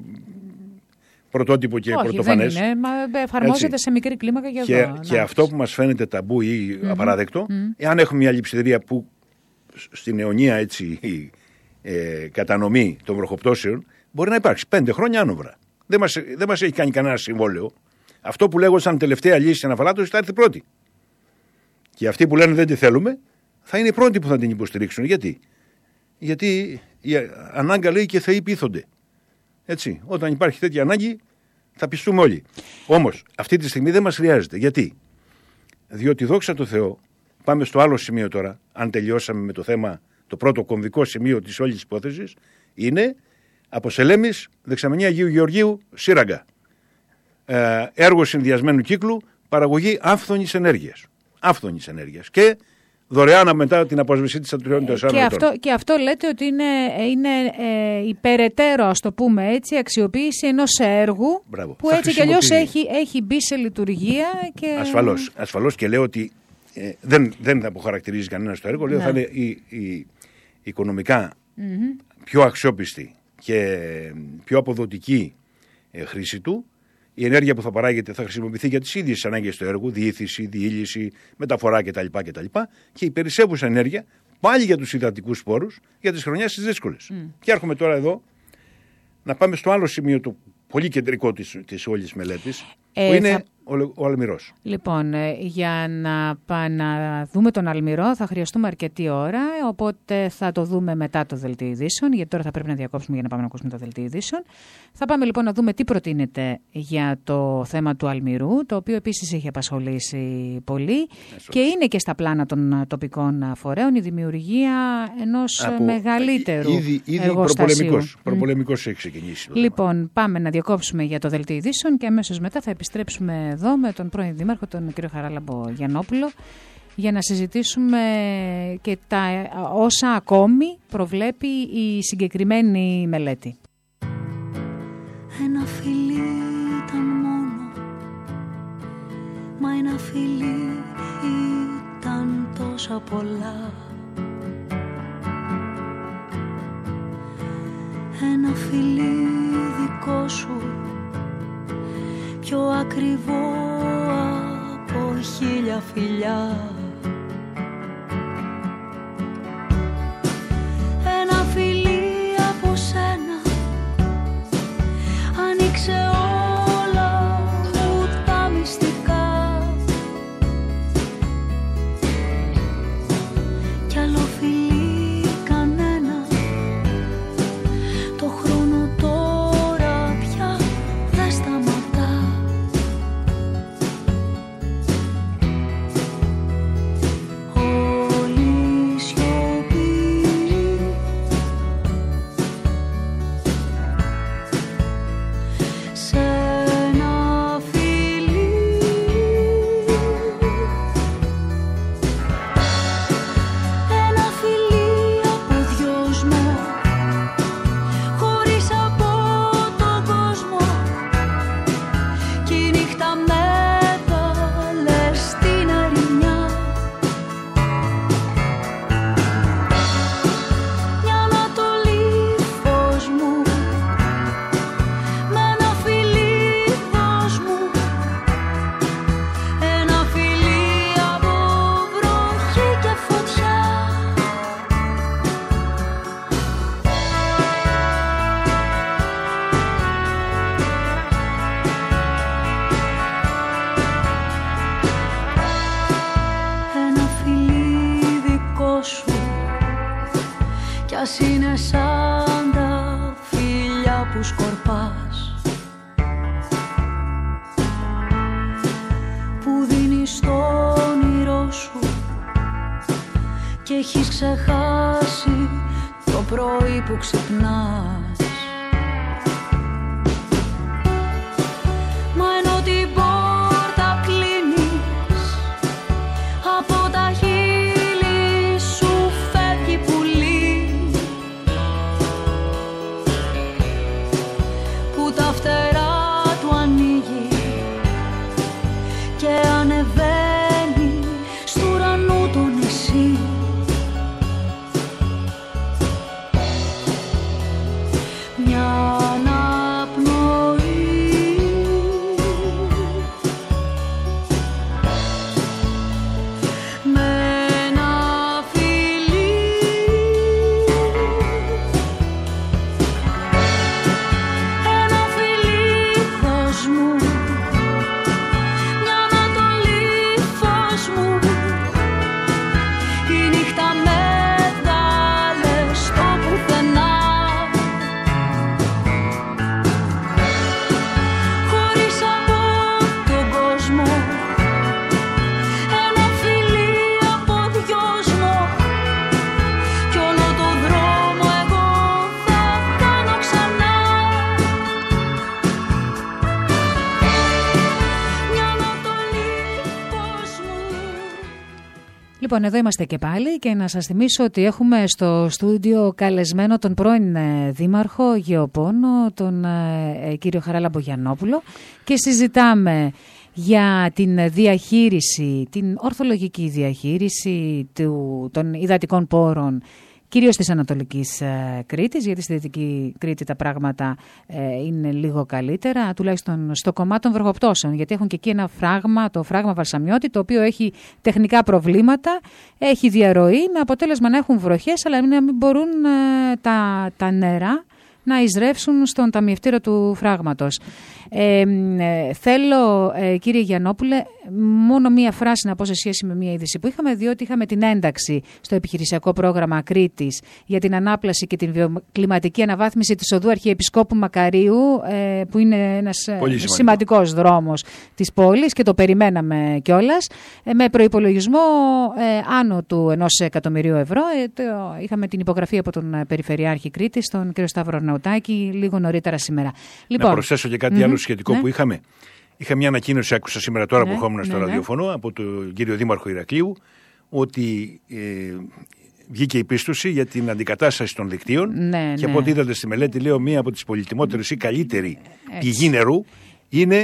πρωτότυπο και όχι, πρωτοφανές. Δεν είναι, μα εφαρμόζεται έτσι. Σε μικρή κλίμακα και, και εδώ. Και να, αυτό που μας φαίνεται ταμπού ή mm-hmm. απαράδεκτο, mm-hmm. εάν έχουμε μια λειψιδρία που στην αιωνία έτσι, η ε, κατανομή των βροχοπτώσεων μπορεί να υπάρξει πέντε χρόνια άνοβρα. Δεν μας, δεν μας έχει κάνει κανένα συμβόλαιο. Αυτό που λέγω σαν τελευταία λύση στην αφαλάτωση θα έρθει πρώτη. Και αυτοί που λένε δεν τη θέλουμε, θα είναι οι πρώτοι που θα την υποστηρίξουν. Γιατί, Γιατί η ανάγκα λέει και θεοί πείθονται. Έτσι, όταν υπάρχει τέτοια ανάγκη, θα πιστούμε όλοι. Όμως, αυτή τη στιγμή δεν μας χρειάζεται. Γιατί, Διότι δόξα τω Θεώ, πάμε στο άλλο σημείο τώρα, αν τελειώσαμε με το θέμα, το πρώτο κομβικό σημείο της όλης υπόθεσης, είναι από Σελέμης, δεξαμενή Αγίου Γεωργίου, Σύραγγα. Ε, έργο συνδυασμένου κύκλου, παραγωγή άφθονης ενέργειας. Άφθονης ενέργειας. Και δωρεάν μετά την απόσβεσή της τριών τεσσάρων και ετών. Αυτό, και αυτό λέτε ότι είναι, είναι ε, υπεραιτέρω, ας το πούμε έτσι, αξιοποίηση ενός έργου. Μπράβο. Που θα έτσι κι αλλιώς έχει, έχει μπει σε λειτουργία. Και... Ασφαλώς, ασφαλώς και λέω ότι ε, δεν, δεν θα αποχαρακτηρίζει κανένα το έργο. Λέω ναι. θα είναι η, η οικονομικά mm-hmm. πιο αξιόπιστη και πιο αποδοτική ε, χρήση του. Η ενέργεια που θα παράγεται θα χρησιμοποιηθεί για τις ίδιες ανάγκες του έργου, διήθηση, διήλυση, μεταφορά κτλ. κτλ. Και η περισσεύουσα ενέργεια πάλι για τους υδατικούς σπόρους για τις χρονιές τις δύσκολες. Mm. Και έρχομαι τώρα εδώ να πάμε στο άλλο σημείο, το πολύ κεντρικό της, της όλης μελέτης, ε, που είναι θα... ο, ο Αλμυρός. Λοιπόν, για να, πά, να δούμε τον Αλμυρό θα χρειαστούμε αρκετή ώρα, οπότε θα το δούμε μετά το δελτίο ειδήσεων, γιατί τώρα θα πρέπει να διακόψουμε για να πάμε να ακούσουμε το δελτίο ειδήσεων. Θα πάμε λοιπόν να δούμε τι προτείνεται για το θέμα του Αλμυρού, το οποίο επίσης έχει απασχολήσει πολύ Έσως. και είναι και στα πλάνα των τοπικών φορέων η δημιουργία ενός Από... μεγαλύτερου ήδη, ήδη εργοστασίου. Προπολεμικός έχει ξεκινήσει. Λοιπόν, πάμε να διακόψουμε για το δελτίο ειδήσεων και αμέσως μετά θα επιστρέψουμε εδώ με τον πρώην Δήμαρχο, τον κύριο Χαράλαμπο Γιαννόπουλο, για να συζητήσουμε και τα όσα ακόμη προβλέπει η συγκεκριμένη μελέτη. Ένα φιλί ήταν μόνο, μα ένα φιλί ήταν τόσα πολλά. Ένα φιλί δικό σου, πιο ακριβό από χίλια φιλιά. Ένα φιλί από σένα άνοιξε όλα μου τα μυστικά. Κι άλλο φιλί κανένα, το χρόνο τώρα πια δεν σταματά. Όλη σιωπή, σε ένα φιλί. Ένα φιλί από δυόσμο, χωρίς από τον κόσμο. Κι η νύχτα μέταλλε στην ερημιά. Μια ανατολή φως μου, με ένα φιλί δώσ' μου. Ένα φιλί από βροχή και φωτιά. Ένα φιλί δικό σου, κι ας είναι σαν τα φιλιά που σκορπάς, που δίνεις το όνειρό σου και έχεις ξεχάσει το πρωί που ξυπνάς. Μα ενώ την πόρτα κλείνεις, από τα χείλη σου φεύγει πουλί, που τα φτερά του ανοίγει και ανεβαίνει στου ουρανού το νησί. Μια αναπνοή, με ένα φιλί. Ένα φιλί δώσ' μου, μια ανατολή φως μου. Η νύχτα μέταλλε στο πουθενά. Χωρίς από τον κόσμο, ένα φιλί από δυόσμο. Κι όλο το δρόμο εγώ θα κάνω ξανά. Μια ανατολή φως μου. Λοιπόν, εδώ είμαστε και πάλι και να σας θυμίσω ότι έχουμε στο στούντιο καλεσμένο τον πρώην ε, Δήμαρχο Γεωπόνο, τον ε, ε, κύριο Χαράλαμπο Γιαννόπουλο, και συζητάμε για την διαχείριση, την ορθολογική διαχείριση του, των υδατικών πόρων, κυρίως της Ανατολικής ε, Κρήτης, γιατί στη Δυτική Κρήτη τα πράγματα ε, είναι λίγο καλύτερα, τουλάχιστον στο κομμάτι των βροχοπτώσεων, γιατί έχουν και εκεί ένα φράγμα, το φράγμα Βαρσαμιώτη, το οποίο έχει τεχνικά προβλήματα, έχει διαρροή, με αποτέλεσμα να έχουν βροχές, αλλά να μην μπορούν ε, τα, τα νερά να εισρεύσουν στον ταμιευτήρα του φράγματος. Ε, ε, θέλω, ε, κύριε Γιαννόπουλε, μόνο μία φράση να πω σε σχέση με μία είδηση που είχαμε, διότι είχαμε την ένταξη στο επιχειρησιακό πρόγραμμα Κρήτης για την ανάπλαση και την βιοκλιματική αναβάθμιση της οδού Αρχιεπισκόπου Μακαρίου, ε, που είναι ένας σημαντικός δρόμος της πόλης και το περιμέναμε κιόλας, ε, με προϋπολογισμό ε, άνω του ενός εκατομμυρίου ευρώ. Ε, το, είχαμε την υπογραφή από τον Περιφερειάρχη Κρήτης, τον κύριο Σταύρο Νεωτάκη, λίγο νωρίτερα σήμερα. Λοιπόν, να προσθέσω και κάτι mm-hmm. άλλο σχετικό ναι. που είχαμε. Είχα μια ανακοίνωση, άκουσα σήμερα τώρα ναι, που ερχόμουν στο ναι, ραδιοφωνό, ναι. από τον κύριο Δήμαρχο Ηρακλείου, ότι ε, βγήκε η πίστοση για την αντικατάσταση των δικτύων ναι, και ναι. από ό,τι είδατε στη μελέτη, λέω, μία από τις πολυτιμότερες ή καλύτερη πηγή νερού είναι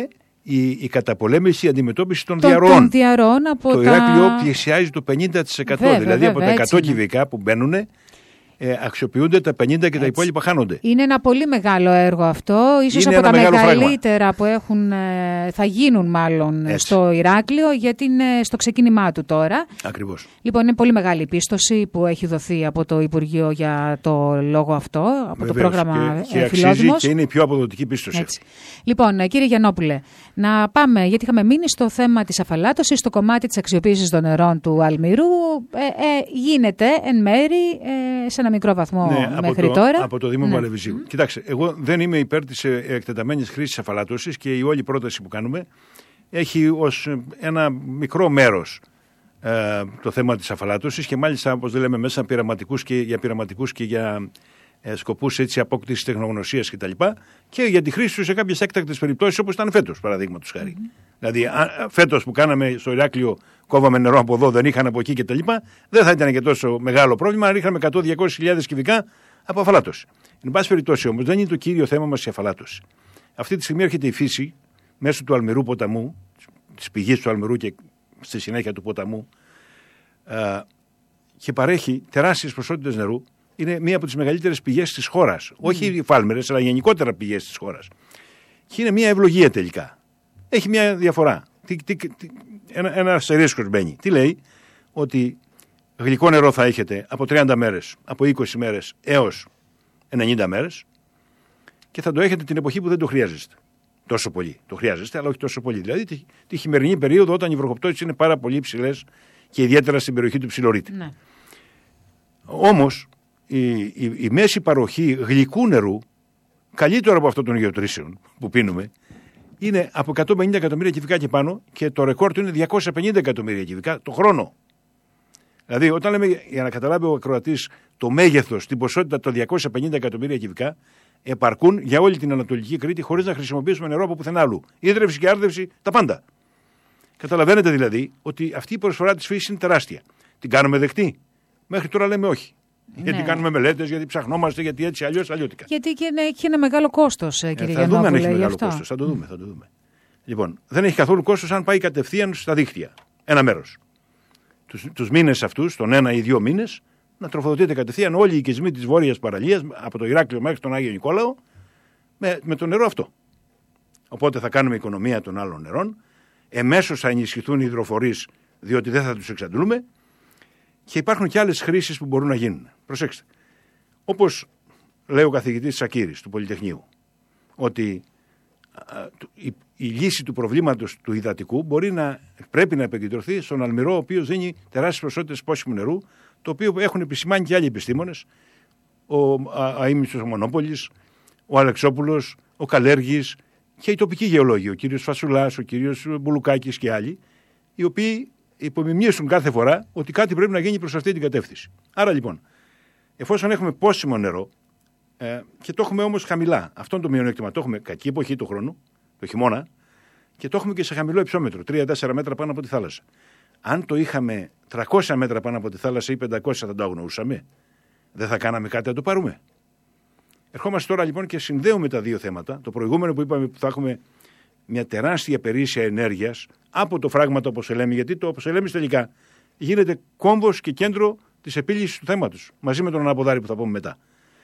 η, η καταπολέμηση, η αντιμετώπιση των Των- διαρροών. των διαρροών από Το τα- Ηράκλειο πλησιάζει το πενήντα τοις εκατό. Βέβαια, δηλαδή βέβαια, από τα έτσι εκατό είναι. κυβικά που μπαίνουν, ε, αξιοποιούνται τα πενήντα και τα Έτσι. υπόλοιπα χάνονται. Είναι ένα πολύ μεγάλο έργο αυτό, ίσως Είναι από ένα τα μεγάλο μεγαλύτερα που έχουν, ε, θα γίνουν μάλλον Έτσι. στο Ηράκλειο, γιατί είναι στο ξεκίνημά του τώρα. Ακριβώς. Λοιπόν, είναι πολύ μεγάλη η πίστοση που έχει δοθεί από το Υπουργείο για το λόγο αυτό, από το Βεβαίως. πρόγραμμα και, και ε, αξίζει Φιλόδημος. και είναι η πιο αποδοτική πίστοση. Έτσι. Λοιπόν, ε, κύριε Γιαννόπουλε, να πάμε, γιατί είχαμε μείνει στο θέμα της αφαλάτωσης, στο κομμάτι της αξιοποίησης των νερών του Αλμυρού. Ε, ε, γίνεται εν μέρη, ε, σε ένα μικρό βαθμό Ναι, από μέχρι το, τώρα. από το Δήμο Ναι. Μαλεβιζίου. Κοιτάξτε, εγώ δεν είμαι υπέρ της ε, εκτεταμένης χρήσης αφαλάτωσης και η όλη πρόταση που κάνουμε έχει ως ε, ένα μικρό μέρος ε, το θέμα της αφαλάτωσης και μάλιστα, όπως δεν λέμε, μέσα πειραματικούς και, για πειραματικούς και για ε, σκοπούς έτσι απόκτησης τεχνογνωσίας κτλ. Και, και για τη χρήση του σε κάποιες έκτακτες περιπτώσεις όπως ήταν φέτος, παραδείγματος χάρη. Mm-hmm. Δηλαδή, α, φέτος που κάναμε στο Ηράκλειο, κόβαμε νερό από εδώ, δεν είχαν από εκεί κτλ. Δεν θα ήταν και τόσο μεγάλο πρόβλημα αν είχαμε εκατό με διακόσιες χιλιάδες κυβικά από αφαλάτωση. Εν πάση περιπτώσει όμως, δεν είναι το κύριο θέμα μας η αφαλάτωση. Αυτή τη στιγμή έρχεται η φύση μέσω του Αλμυρού ποταμού, της πηγής του Αλμυρού και στη συνέχεια του ποταμού, α, και παρέχει τεράστιες ποσότητες νερού. Είναι μία από τις μεγαλύτερες πηγές της χώρας. Mm. Όχι οι φάλμερες, αλλά γενικότερα πηγές της χώρας. Και είναι μία ευλογία τελικά. Έχει μία διαφορά. Τι, τι, τι, ένα, ένα αστερίσκος μπαίνει. Τι λέει? Ότι γλυκό νερό θα έχετε από τριάντα μέρες, από είκοσι μέρες έως ενενήντα μέρες και θα το έχετε την εποχή που δεν το χρειάζεστε. Τόσο πολύ. Το χρειάζεστε, αλλά όχι τόσο πολύ. Δηλαδή τη, τη χειμερινή περίοδο, όταν οι βροχοπτώσεις είναι πάρα πολύ υψηλές και ιδιαίτερα στην περιοχή του Ψιλορίτη. Ναι. Όμως η, η, η μέση παροχή γλυκού νερού, καλύτερο από αυτό των γεωτρήσεων που πίνουμε, είναι από εκατόν πενήντα εκατομμύρια κυβικά και πάνω και το ρεκόρ του είναι διακόσια πενήντα εκατομμύρια κυβικά το χρόνο. Δηλαδή, όταν λέμε, για να καταλάβει ο ακροατής το μέγεθος, την ποσότητα των διακόσια πενήντα εκατομμύρια κυβικά, επαρκούν για όλη την Ανατολική Κρήτη χωρίς να χρησιμοποιήσουμε νερό από πουθενά άλλου. Ίδρυυση και άρδευση, τα πάντα. Καταλαβαίνετε δηλαδή ότι αυτή η προσφορά της φύσης είναι τεράστια. Την κάνουμε δεκτή? Μέχρι τώρα λέμε όχι. Ναι. Γιατί κάνουμε μελέτες, γιατί ψαχνόμαστε, γιατί έτσι αλλιώς αλλιώτικα. Γιατί και ναι, έχει ένα μεγάλο κόστος, κύριε Ε, θα Γιαννόπουλε. δούμε αν έχει γι' μεγάλο αυτό. κόστος. Θα το δούμε, θα το δούμε. Λοιπόν, δεν έχει καθόλου κόστος αν πάει κατευθείαν στα δίκτυα. Ένα μέρος. Τους, τους μήνες αυτούς, τον ένα ή δύο μήνες, να τροφοδοτείται κατευθείαν όλοι οι οικισμοί της Βόρειας Παραλίας, από το Ηράκλειο μέχρι τον Άγιο Νικόλαο, με, με το νερό αυτό. Οπότε θα κάνουμε οικονομία των άλλων νερών. Εμέσως θα ενισχυθούν οι υδροφορείς, διότι δεν θα τους εξαντλούμε. Και υπάρχουν και άλλες χρήσεις που μπορούν να γίνουν. Προσέξτε. Όπως λέει ο καθηγητής Σακύρης του Πολυτεχνείου, ότι α, η, η λύση του προβλήματος του υδατικού μπορεί να, πρέπει να επικεντρωθεί στον Αλμυρό, ο οποίος δίνει τεράστιες ποσότητες πόσιμου νερού, το οποίο έχουν επισημάνει και άλλοι επιστήμονες, ο Αΐμνηστος ο Μονόπολης, ο Αλεξόπουλος, ο Καλέργης και οι τοπικοί γεωλόγοι, ο κύριος Φασουλάς, ο κύριος Μπουλουκάκης και άλλοι, οι οποίοι υπομιμνήσουν κάθε φορά ότι κάτι πρέπει να γίνει προς αυτή την κατεύθυνση. Άρα λοιπόν, εφόσον έχουμε πόσιμο νερό ε, και το έχουμε όμως χαμηλά, αυτό είναι το μειονέκτημα, το έχουμε κακή εποχή του χρόνου, το χειμώνα, και το έχουμε και σε χαμηλό υψόμετρο, τρία τέσσερα μέτρα πάνω από τη θάλασσα. Αν το είχαμε τριακόσια μέτρα πάνω από τη θάλασσα ή πεντακόσια, θα το αγνοούσαμε? Δεν θα κάναμε κάτι να το πάρουμε? Ερχόμαστε τώρα λοιπόν και συνδέουμε τα δύο θέματα. Το προηγούμενο που είπαμε, που θα έχουμε μια τεράστια περίσσια ενέργειας από το φράγμα του Αποσελέμη, γιατί το Αποσελέμη τελικά γίνεται κόμβος και κέντρο της επίλυσης του θέματος, μαζί με τον Αναποδάρη που θα πούμε μετά.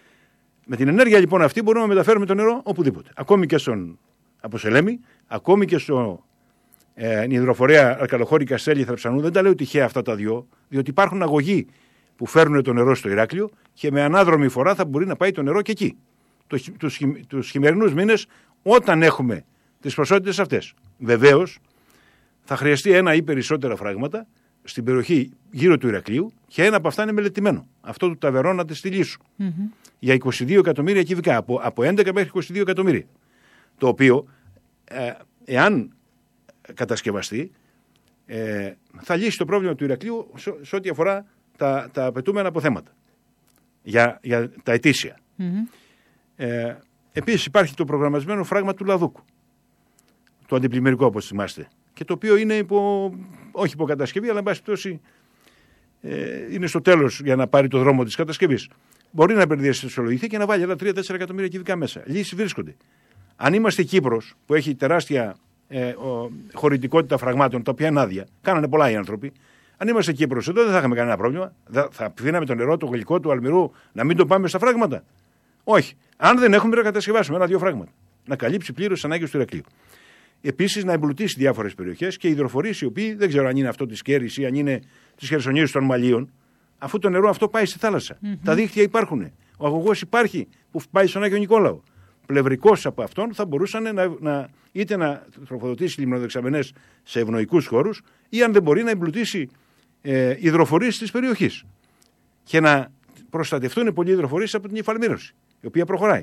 Με την ενέργεια λοιπόν αυτή μπορούμε να μεταφέρουμε το νερό οπουδήποτε. Ακόμη και στον Αποσελέμη, ακόμη και στο ε, υδροφορέα Αρκαλοχώρη Καστέλη Θραψανού. Δεν τα λέω τυχαία αυτά τα δυο, διότι υπάρχουν αγωγοί που φέρνουν το νερό στο Ηράκλειο και με ανάδρομη φορά θα μπορεί να πάει το νερό και εκεί. Τους, τους χειμερινούς μήνες, όταν έχουμε τις ποσότητες αυτές. Βεβαίως, θα χρειαστεί ένα ή περισσότερα φράγματα στην περιοχή γύρω του Ηρακλείου και ένα από αυτά είναι μελετημένο. Αυτό του Ταβερόνα της Στυλίσου. Mm-hmm. Για είκοσι δύο εκατομμύρια κυβικά, από, από έντεκα μέχρι είκοσι δύο εκατομμύρια. Το οποίο, ε, εάν κατασκευαστεί, ε, θα λύσει το πρόβλημα του Ηρακλείου σε, σε ό,τι αφορά τα, τα απαιτούμενα αποθέματα. Για, για τα ετήσια. Mm-hmm. Ε, επίσης υπάρχει το προγραμματισμένο φράγμα του Λαδούκου. Το αντιπλημμυρικό, όπως θυμάστε. Και το οποίο είναι υπό, όχι υποκατασκευή, αλλά εν πάση πτώση ε, είναι στο τέλος για να πάρει το δρόμο της κατασκευής. Μπορεί να περιδιαστησιολογηθεί και να βάλει άλλα τρία τέσσερα εκατομμύρια κυβικά μέσα. Λύσεις βρίσκονται. Αν είμαστε Κύπρος, που έχει τεράστια ε, ο, χωρητικότητα φραγμάτων, τα οποία είναι άδεια. Κάνανε πολλά οι άνθρωποι. Αν είμαστε Κύπρος εδώ, δεν θα είχαμε κανένα πρόβλημα. Θα πίναμε το νερό, το γλυκό του αλμυρού, να μην το πάμε στα φράγματα. Όχι. Αν δεν έχουμε, να κατασκευάσουμε ένα-δύο φράγματα. Να καλύψει πλήρως τις ανάγκες του Ηρακλείου. Επίσης, να εμπλουτίσει διάφορες περιοχές και υδροφορείς οι οποίοι δεν ξέρω αν είναι αυτό της Κέρης ή αν είναι της Χερσονήσου των Μαλίων, αφού το νερό αυτό πάει στη θάλασσα. Mm-hmm. Τα δίχτυα υπάρχουν. Ο αγωγός υπάρχει που πάει στον Άγιο Νικόλαο. Πλευρικός από αυτόν θα μπορούσαν να, να, είτε να τροφοδοτήσει λιμνοδεξαμενές σε ευνοϊκούς χώρους ή αν δεν μπορεί να εμπλουτίσει ε, υδροφορείς της περιοχής. Και να προστατευτούν πολλοί υδροφορείς από την υφαλμήρωση, η οποία προχωράει.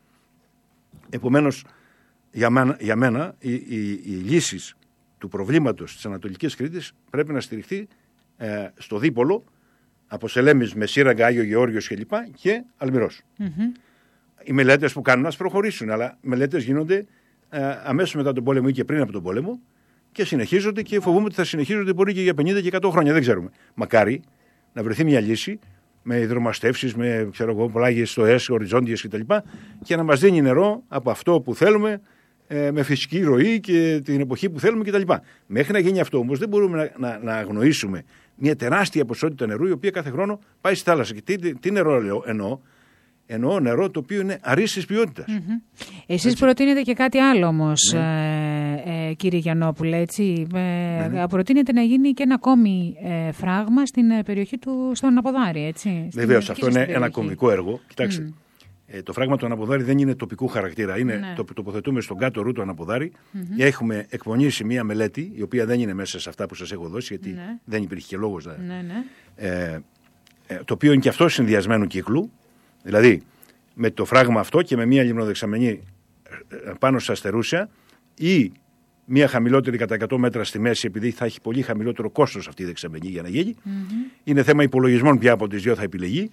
Επομένως, για μένα, για μένα οι, οι, οι λύσεις του προβλήματος της Ανατολικής Κρήτης πρέπει να στηριχθεί ε, στο δίπολο από Σελέμις με Σύραγγα, Άγιο Γεώργιος κλπ. Και Αλμυρός. Mm-hmm. Οι μελέτες που κάνουν ας προχωρήσουν, αλλά μελέτες γίνονται ε, αμέσως μετά τον πόλεμο ή και πριν από τον πόλεμο και συνεχίζονται και φοβούμαι ότι θα συνεχίζονται μπορεί και για πενήντα και εκατό χρόνια, δεν ξέρουμε. Μακάρι να βρεθεί μια λύση με υδρομαστεύσεις, με πλάγιες στοές, οριζόντιες κτλ. Και, και να μας δίνει νερό από αυτό που θέλουμε, ε, με φυσική ροή και την εποχή που θέλουμε κτλ. Μέχρι να γίνει αυτό όμως δεν μπορούμε να, να, να αγνοήσουμε μια τεράστια ποσότητα νερού η οποία κάθε χρόνο πάει στη θάλασσα. Και τι, τι νερό εννοώ. Εννοώ νερό το οποίο είναι αρίστης ποιότητας. Mm-hmm. Εσείς έτσι προτείνετε και κάτι άλλο όμως, ναι. ε, ε, κύριε Γιαννόπουλε, έτσι. Ε, ναι, ναι. Προτείνετε να γίνει και ένα ακόμη ε, φράγμα στην περιοχή του, στον Αποδάρη, έτσι. Βεβαίως, αυτό είναι περιοχή. Ένα κομβικό έργο. Κοιτάξτε, mm. ε, το φράγμα του Αναποδάρη δεν είναι τοπικού χαρακτήρα. Είναι, ναι. το τοποθετούμε στον κάτω ρου του Αναποδάρη. Mm-hmm. Έχουμε εκπονήσει μία μελέτη, η οποία δεν είναι μέσα σε αυτά που σας έχω δώσει, γιατί ναι. δεν υπήρχε και λόγος. Ναι, ναι. Ε, ε, το οποίο είναι και αυτό συνδυασμένου κύκλου. Δηλαδή, με το φράγμα αυτό και με μία λιμνοδεξαμενή πάνω στα αστερούσια ή μία χαμηλότερη κατά εκατό μέτρα στη μέση, επειδή θα έχει πολύ χαμηλότερο κόστος αυτή η δεξαμενή για να γίνει. Mm-hmm. Είναι θέμα υπολογισμών ποια από τις δύο θα επιλεγεί.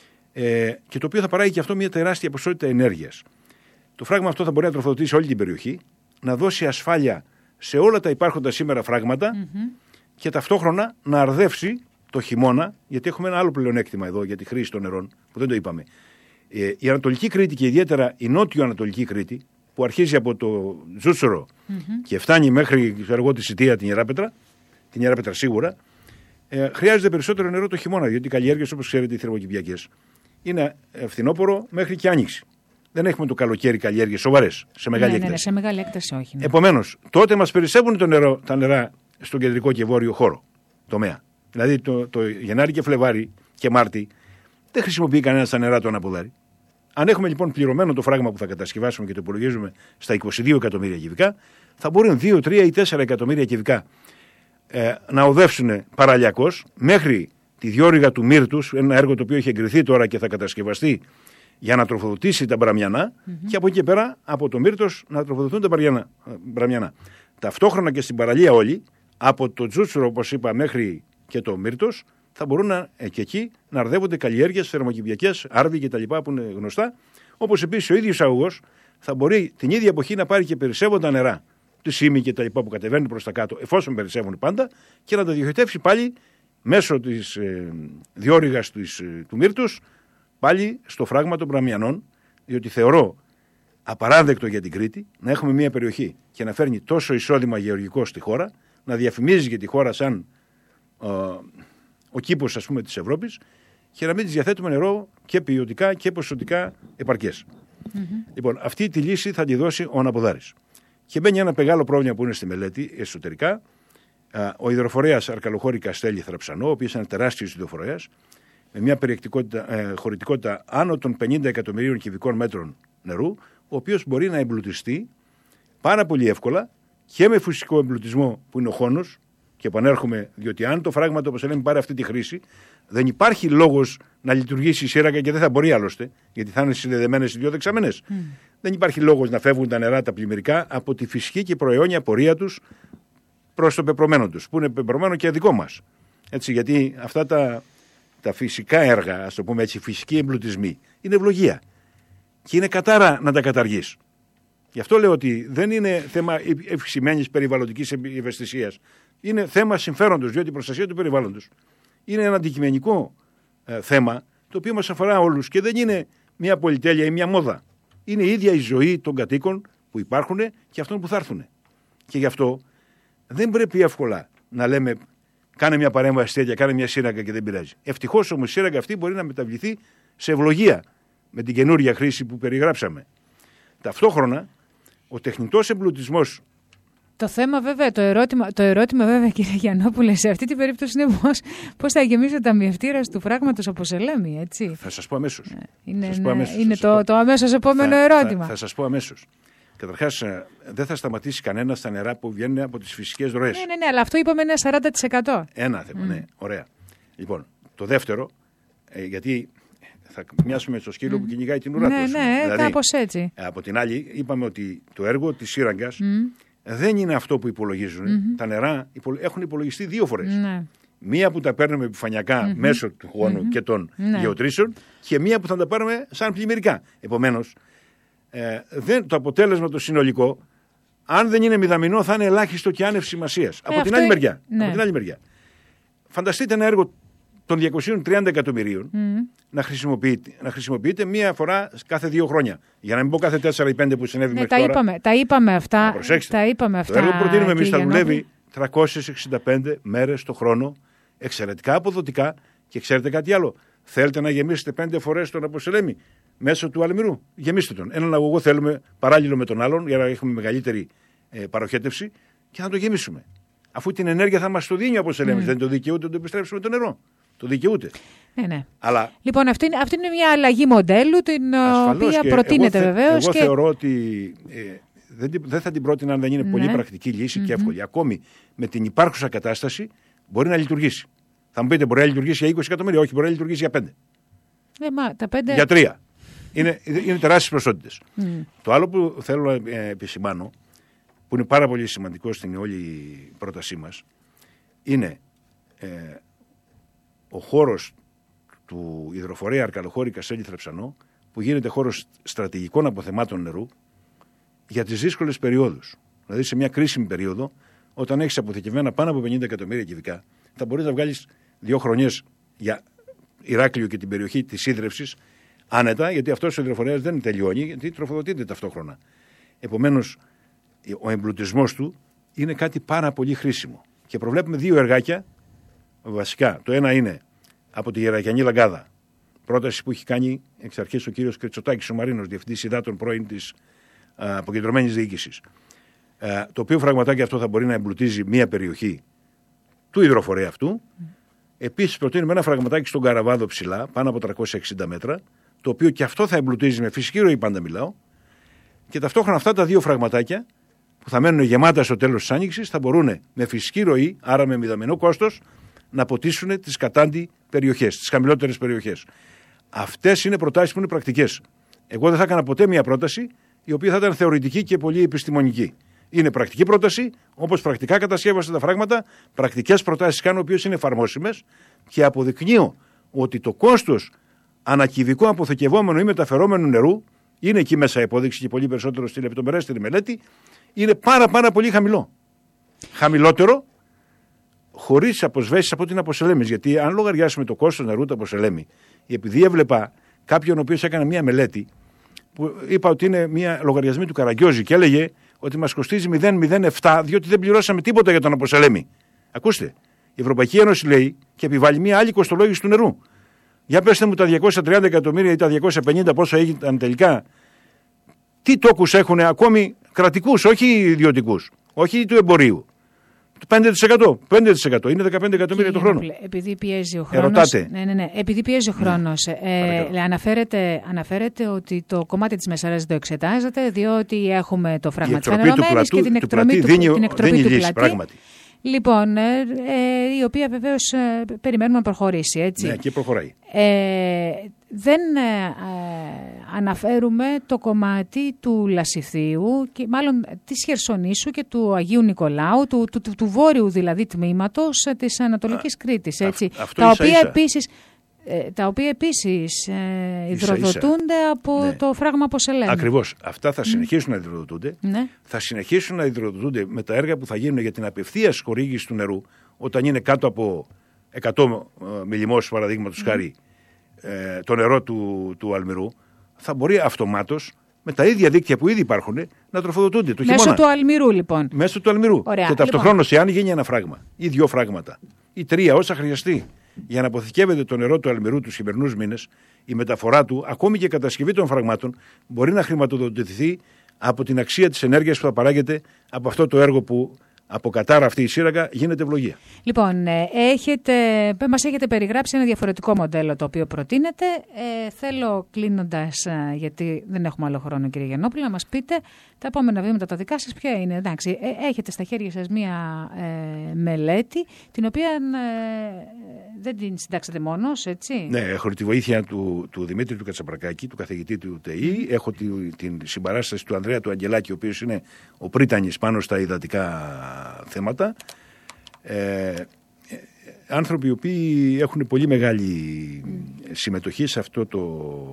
Ε, και το οποίο θα παράγει και αυτό μία τεράστια ποσότητα ενέργειας. Το φράγμα αυτό θα μπορεί να τροφοδοτήσει όλη την περιοχή, να δώσει ασφάλεια σε όλα τα υπάρχοντα σήμερα φράγματα mm-hmm. και ταυτόχρονα να αρδεύσει το χειμώνα, γιατί έχουμε ένα άλλο πλεονέκτημα εδώ για τη χρήση των νερών, που δεν το είπαμε. Ε, η Ανατολική Κρήτη και ιδιαίτερα η Νότιο-Ανατολική Κρήτη, που αρχίζει από το Τζούτσορο mm-hmm. και φτάνει μέχρι εγώ, τη Σιτία, την Ιεράπετρα, την Ιεράπετρα σίγουρα, ε, χρειάζεται περισσότερο νερό το χειμώνα, διότι οι καλλιέργειες, όπως ξέρετε, οι θερμοκηπιακές, είναι φθινόπωρο μέχρι και άνοιξη. Δεν έχουμε το καλοκαίρι καλλιέργειες σοβαρές, σε μεγάλη ναι, έκταση. Ναι, σε μεγάλη έκταση όχι. Ναι. Επομένως, τότε μας περισσεύουν το νερό, τα νερά στον κεντρικό και βόρειο χώρο, τομέα. Δηλαδή το, το Γενάρη και Φλεβάρι και Μάρτι δεν χρησιμοποιεί κανένα τα νερά του Αναποδάρη. Αν έχουμε λοιπόν πληρωμένο το φράγμα που θα κατασκευάσουμε και το υπολογίζουμε στα είκοσι δύο εκατομμύρια κυβικά, θα μπορούν δύο, τρία ή τέσσερα εκατομμύρια κυβικά ε, να οδεύσουν παραλιακώς μέχρι τη διόρυγα του Μύρτους, ένα έργο το οποίο έχει εγκριθεί τώρα και θα κατασκευαστεί για να τροφοδοτήσει τα Μπραμιανά mm-hmm. και από εκεί και πέρα από το Μύρτος να τροφοδοτούν τα Μπραμιανά. Ταυτόχρονα και στην παραλία όλη, από το Τζούτσουρο όπως είπα μέχρι και το Μύρτος, θα μπορούν να, ε, και εκεί να αρδεύονται καλλιέργειες, θερμοκηπιακές, άρβοι κτλ. Που είναι γνωστά. Όπως επίσης ο ίδιος αγωγός θα μπορεί την ίδια εποχή να πάρει και περισσεύοντα νερά, τη Σίμη κτλ. Που κατεβαίνουν προς τα κάτω, εφόσον περισσεύουν πάντα, και να τα διοχετεύσει πάλι μέσω της ε, διόρυγας της, ε, του Μύρτους, πάλι στο φράγμα των Μπραμιανών, διότι θεωρώ απαράδεκτο για την Κρήτη να έχουμε μια περιοχή και να φέρνει τόσο εισόδημα γεωργικό στη χώρα, να διαφημίζει και τη χώρα σαν ο κήπος, ας πούμε, της Ευρώπης και να μην της διαθέτουμε νερό και ποιοτικά και ποσοτικά επαρκές. Mm-hmm. Λοιπόν, αυτή τη λύση θα τη δώσει ο Αναποδάρης. Και μπαίνει ένα μεγάλο πρόβλημα που είναι στη μελέτη εσωτερικά. Ο υδροφορέας Αρκαλοχώρη Καστέλη Θραψανό, ο οποίος είναι ένα τεράστιος υδροφορέας, με μια περιεκτικότητα, ε, χωρητικότητα άνω των πενήντα εκατομμυρίων κυβικών μέτρων νερού, ο οποίος μπορεί να εμπλουτιστεί πάρα πολύ εύκολα και με φυσικό εμπλουτισμό που είναι ο χώνος. Και επανέρχομαι, διότι αν το φράγμα, όπως λέμε, πάρει αυτή τη χρήση, δεν υπάρχει λόγος να λειτουργήσει η σύραγγα και δεν θα μπορεί άλλωστε, γιατί θα είναι συνδεδεμένες οι δύο δεξαμενές. Mm. Δεν υπάρχει λόγος να φεύγουν τα νερά τα πλημμυρικά από τη φυσική και προαιώνια πορεία τους προς το πεπρωμένο τους, που είναι πεπρωμένο και δικό μας. Έτσι, γιατί αυτά τα, τα φυσικά έργα, ας το πούμε έτσι, φυσικοί εμπλουτισμοί, είναι ευλογία. Και είναι κατάρα να τα καταργείς. Γι' αυτό λέω ότι δεν είναι θέμα ευξημένης περιβαλλοντικής ευαισθησίας. Είναι θέμα συμφέροντος, διότι η προστασία του περιβάλλοντος είναι ένα αντικειμενικό ε, θέμα, το οποίο μας αφορά όλους και δεν είναι μια πολυτέλεια ή μια μόδα. Είναι η ίδια η ζωή των κατοίκων που υπάρχουν και αυτών που θα έρθουν. Και γι' αυτό δεν πρέπει εύκολα να λέμε κάνε μια παρέμβαση τέτοια, κάνε μια σύραγγα και δεν πειράζει. Ευτυχώς όμως η σύραγγα αυτή μπορεί να μεταβληθεί σε ευλογία με την καινούργια χρήση που περιγράψαμε. Ταυτόχρονα, ο τεχνητός εμπλουτισμός. Το θέμα βέβαια, το ερώτημα, το ερώτημα βέβαια κύριε Γιαννόπουλε, σε αυτή την περίπτωση είναι πώς, πώς θα γεμίσει ο ταμιευτήρας του φράγματος από Σελέμι, έτσι. Θα σας πω αμέσως. Είναι, σας πω ναι, αμέσως. είναι σας το, πω. το αμέσως επόμενο θα, ερώτημα. Θα, θα σας πω αμέσως. Καταρχάς, δεν θα σταματήσει κανένα στα νερά που βγαίνουν από τις φυσικές ροές. Ναι, ναι, ναι, αλλά αυτό είπαμε είναι σαράντα τοις εκατό. Ένα θέμα, mm. ναι, ωραία. Λοιπόν, το δεύτερο, ε, γιατί θα μοιάσουμε στο σκύλο mm. που κυνηγάει την ουρά του. Ναι, ναι, δηλαδή, κάπως έτσι. Από την άλλη, είπαμε ότι το έργο της σύραγγας Mm. δεν είναι αυτό που υπολογίζουν. Mm-hmm. Τα νερά έχουν υπολογιστεί δύο φορές. Ναι. Μία που τα παίρνουμε επιφανειακά mm-hmm. μέσω του χώνου mm-hmm. και των ναι. γεωτρήσεων και μία που θα τα πάρουμε σαν πλημμυρικά. Επομένως, ε, δεν, το αποτέλεσμα το συνολικό, αν δεν είναι μηδαμινό, θα είναι ελάχιστο και άνευ σημασίας. Ε, από, την άλλη μεριά, ναι. από την άλλη μεριά. Φανταστείτε ένα έργο των διακοσίων τριάντα εκατομμυρίων mm. να, χρησιμοποιείται, να χρησιμοποιείται μία φορά κάθε δύο χρόνια. Για να μην πω κάθε τέσσερα ή πέντε που συνέβη ναι, μέχρι τα τώρα. Είπαμε, τα είπαμε αυτά. Τα είπαμε αυτά. Το έργο που προτείνουμε εμείς θα δουλεύει τριακόσιες εξήντα πέντε μέρες το χρόνο, εξαιρετικά αποδοτικά και ξέρετε κάτι άλλο. Θέλετε να γεμίσετε πέντε φορές τον Αποσελέμη μέσω του Αλμυρού. Γεμίστε τον. Έναν αγωγό θέλουμε παράλληλο με τον άλλον για να έχουμε μεγαλύτερη ε, παροχέτευση και θα το γεμίσουμε. Αφού την ενέργεια θα μας το δίνει ο Αποσελέμης, mm. δεν το δικαιούται να το επιστρέψουμε το νερό. Το δικαιούται. Ναι, ναι. Αλλά... Λοιπόν, αυτή, αυτή είναι μια αλλαγή μοντέλου, την οποία προτείνεται βεβαίως. Εγώ και... θεωρώ ότι ε, δεν, δεν θα την πρότεινα αν δεν είναι ναι. πολύ πρακτική λύση mm-hmm. και εύκολη. Ακόμη με την υπάρχουσα κατάσταση μπορεί να λειτουργήσει. Θα μου πείτε, μπορεί να λειτουργήσει για είκοσι εκατομμύρια, όχι, μπορεί να λειτουργήσει για πέντε. Ε, μα, τα πέντε... Για τρία. Είναι, είναι τεράστιες ποσότητες. Mm. Το άλλο που θέλω να ε, επισημάνω, που είναι πάρα πολύ σημαντικό στην όλη πρότασή μας, είναι ε, ο χώρος του υδροφορέα Αρκαλοχώρη Κασέλη Θρεψανό, που γίνεται χώρος στρατηγικών αποθεμάτων νερού για τις δύσκολες περιόδους. Δηλαδή σε μια κρίσιμη περίοδο, όταν έχεις αποθηκευμένα πάνω από πενήντα εκατομμύρια κυβικά, θα μπορείς να βγάλεις δύο χρονιές για Ηράκλειο και την περιοχή της ίδρευσης άνετα, γιατί αυτός ο υδροφορέας δεν τελειώνει, γιατί τροφοδοτείται ταυτόχρονα. Επομένως, ο εμπλουτισμός του είναι κάτι πάρα πολύ χρήσιμο. Και προβλέπουμε δύο εργάκια βασικά. Το ένα είναι από τη Γερακιανή Λαγκάδα. Πρόταση που έχει κάνει εξ αρχής ο κύριος Κριτσοτάκης, ο Μαρίνος, διευθυντής υδάτων πρώην της αποκεντρωμένης διοίκησης. Α, το οποίο φραγματάκι αυτό θα μπορεί να εμπλουτίζει μία περιοχή του υδροφορέα αυτού. Mm. Επίσης, προτείνουμε ένα φραγματάκι στον Καραβάδο ψηλά, πάνω από τριακόσια εξήντα μέτρα, το οποίο και αυτό θα εμπλουτίζει με φυσική ροή, πάντα μιλάω. Και ταυτόχρονα αυτά τα δύο φραγματάκια, που θα μένουν γεμάτα στο τέλος της άνοιξης, θα μπορούν με φυσική ροή, άρα με μηδαμινό κόστος, να ποτίσουν τις κατάντι περιοχές, τις χαμηλότερες περιοχές. Αυτές είναι προτάσεις που είναι πρακτικές. Εγώ δεν θα έκανα ποτέ μια πρόταση η οποία θα ήταν θεωρητική και πολύ επιστημονική. Είναι πρακτική πρόταση, όπως πρακτικά κατασκεύασα τα φράγματα, πρακτικές προτάσεις κάνω, οι οποίες είναι εφαρμόσιμες και αποδεικνύω ότι το κόστος ανακυβικό αποθηκευόμενο ή μεταφερόμενου νερού, είναι εκεί μέσα η απόδειξη και πολύ περισσότερο στη λεπτομερέστερη μελέτη, είναι πάρα πάρα πολύ χαμηλό. Χαμηλότερο, χωρίς αποσβέσεις από την Αποσελέμης. Γιατί αν λογαριάσουμε το κόστος νερού του Αποσελέμη, επειδή έβλεπα κάποιον ο οποίος έκανε μία μελέτη, που είπα ότι είναι μία λογαριασμή του Καραγκιόζη και έλεγε ότι μας κοστίζει μηδέν κόμμα μηδέν επτά διότι δεν πληρώσαμε τίποτα για τον Αποσελέμη. Ακούστε, η Ευρωπαϊκή Ένωση λέει και επιβάλλει μία άλλη κοστολόγηση του νερού. Για πέστε μου τα διακόσια τριάντα εκατομμύρια ή τα διακόσια πενήντα πόσο έγιναν τελικά. Τι τόκους έχουν ακόμη κρατικούς, όχι ιδιωτικούς, όχι του εμπορίου. πέντε τοις εκατό. πέντε τοις εκατό είναι δεκαπέντε εκατομμύρια το χρόνο. Επειδή πιέζει ο χρόνος. Ερωτάτε. Ναι, ναι, ναι. Επειδή πιέζει ο χρόνος. Ναι. Ε, αναφέρεται, αναφέρεται ότι το κομμάτι της Μεσάρας δεν το εξετάζεται, διότι έχουμε το φράγμα της Φανερωμένης και την εκτρομή του, δίνει, την εκτροπή δίνει του λύση, πλατή. Πράγματι. Λοιπόν, ε, ε, η οποία βεβαίως ε, περιμένουμε να προχωρήσει, έτσι. Ναι, και προχωράει. Ε, δεν ε, ε, αναφέρουμε το κομμάτι του Λασιθίου και μάλλον της Χερσονήσου και του Αγίου Νικολάου, του, του, του, του βόρειου δηλαδή τμήματος της Ανατολικής Α, Κρήτης, έτσι. Α, τα, ίσα οποία ίσα. Επίσης, ε, τα οποία επίσης ε, υδροδοτούνται ίσα. από ναι. το φράγμα Αποσελέμη. Ακριβώς. Αυτά θα συνεχίσουν mm. να υδροδοτούνται. Ναι. Θα συνεχίσουν να υδροδοτούνται με τα έργα που θα γίνουν για την απευθείας χορήγηση του νερού, όταν είναι κάτω από εκατό μιλιμός, παραδείγματος mm. χάρη, ε, το νερό του, του Αλμυρού, θα μπορεί αυτομάτως με τα ίδια δίκτυα που ήδη υπάρχουν να τροφοδοτούνται το Μέσω χειμώνα. του αλμυρού, λοιπόν. Μέσω του αλμυρού. Ωραία. Και ταυτοχρόνως, λοιπόν, εάν γίνει ένα φράγμα ή δύο φράγματα ή τρία, όσα χρειαστεί, για να αποθηκεύεται το νερό του αλμυρού τους χειμερινούς μήνες, η μεταφορά του, ακόμη και η κατασκευή των φραγμάτων, μπορεί να χρηματοδοτηθεί από την αξία της ενέργειας που θα παράγεται από αυτό το έργο που από κατάρα αυτή η σύραγγα γίνεται ευλογία. Λοιπόν, έχετε, μας έχετε περιγράψει ένα διαφορετικό μοντέλο το οποίο προτείνετε. Ε, θέλω κλείνοντας, γιατί δεν έχουμε άλλο χρόνο, κύριε Γιαννόπουλο, να μας πείτε τα επόμενα βήματα τα δικά σας ποια είναι. Εντάξει, ε, έχετε στα χέρια σας μία ε, μελέτη, την οποία ε, δεν την συντάξατε μόνος, έτσι. Ναι, έχω τη βοήθεια του, του Δημήτρη του Κατσαπρακάκη, του καθηγητή του ΤΕΙ. Mm. Έχω τη, την συμπαράσταση του Ανδρέα του Αγγελάκη, ο οποίος είναι ο πρίτανης πάνω στα υδατικά θέματα. Ε, άνθρωποι οι οποίοι έχουν πολύ μεγάλη mm. συμμετοχή σε αυτό το,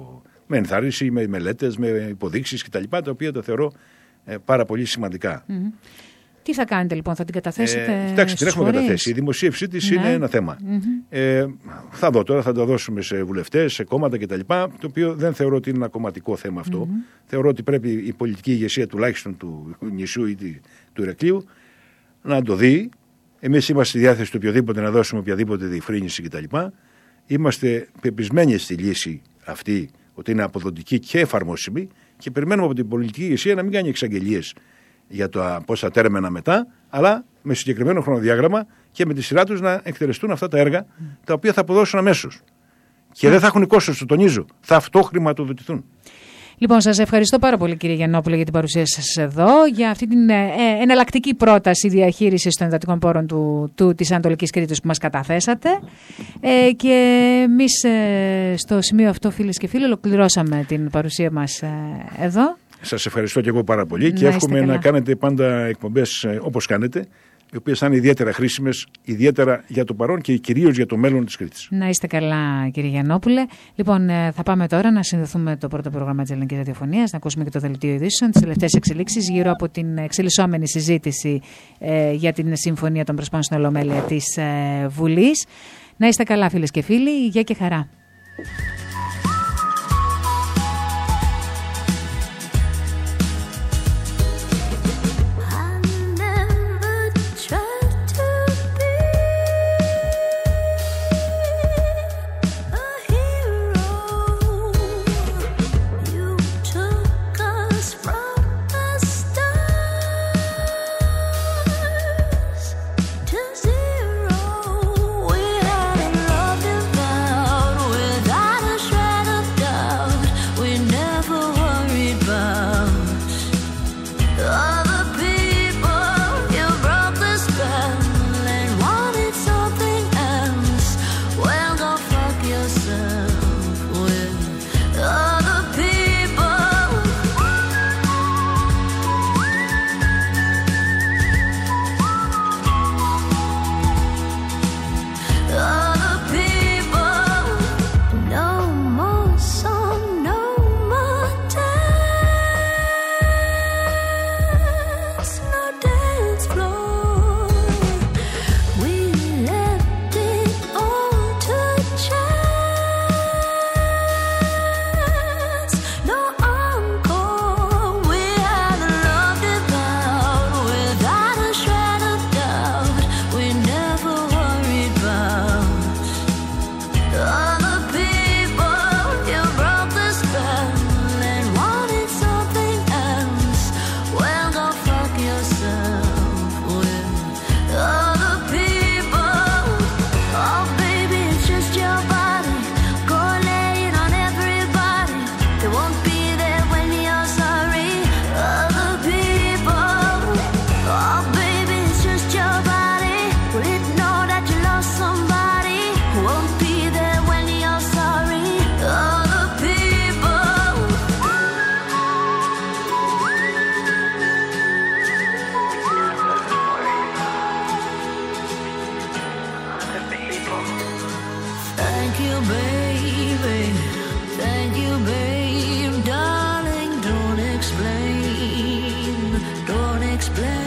με ενθάρρυνση, με μελέτες, με υποδείξεις κτλ. Τα οποία τα θεωρώ ε, πάρα πολύ σημαντικά. Mm-hmm. Τι θα κάνετε λοιπόν, θα την καταθέσετε? Ε, κοιτάξτε, την έχουμε φορείς. καταθέσει. Η δημοσίευσή της, ναι, είναι ένα θέμα. Mm-hmm. Ε, θα δω τώρα, θα το δώσουμε σε βουλευτές, σε κόμματα κτλ. Το οποίο δεν θεωρώ ότι είναι ένα κομματικό θέμα αυτό. Mm-hmm. Θεωρώ ότι πρέπει η πολιτική ηγεσία τουλάχιστον του νησιού ή του Ηρακλείου να το δει. Εμείς είμαστε στη διάθεση του οποιοδήποτε να δώσουμε οποιαδήποτε διευκρίνηση κτλ. Είμαστε πεπισμένοι στη λύση αυτή ότι είναι αποδοτική και εφαρμόσιμη και περιμένουμε από την πολιτική ηγεσία να μην κάνει εξαγγελίες για το πόσα τέρμενα μετά, αλλά με συγκεκριμένο χρονοδιάγραμμα και με τη σειρά τους να εκτελεστούν αυτά τα έργα τα οποία θα αποδώσουν αμέσως. Και δεν θα έχουν κόστος, το τονίζω. Θα αυτοχρηματοδοτηθούν. Λοιπόν, σας ευχαριστώ πάρα πολύ, κύριε Γιαννόπουλο, για την παρουσία σας εδώ, για αυτή την ε, εναλλακτική πρόταση διαχείρισης των εντατικών πόρων του, του, της Ανατολικής Κρήτης που μας καταθέσατε. Ε, και εμείς ε, στο σημείο αυτό, φίλες και φίλοι, ολοκληρώσαμε την παρουσία μας ε, εδώ. Σας ευχαριστώ και εγώ πάρα πολύ και εύχομαι να κάνετε πάντα εκπομπές ε, όπως κάνετε, οι οποίες θα είναι ιδιαίτερα χρήσιμες, ιδιαίτερα για το παρόν και κυρίως για το μέλλον της Κρήτης. Να είστε καλά, κύριε Γιαννόπουλε. Λοιπόν, θα πάμε τώρα να συνδεθούμε το πρώτο πρόγραμμα της Ελληνικής Ραδιοφωνίας, να ακούσουμε και το δελτίο ειδήσεων, τις τελευταίες εξελίξεις γύρω από την εξελισσόμενη συζήτηση ε, για την Συμφωνία των Πρεσπών στην Ολομέλεια της ε, Βουλής. Να είστε καλά, φίλες και φίλοι. Γεια και χαρά. Explain, don't explain.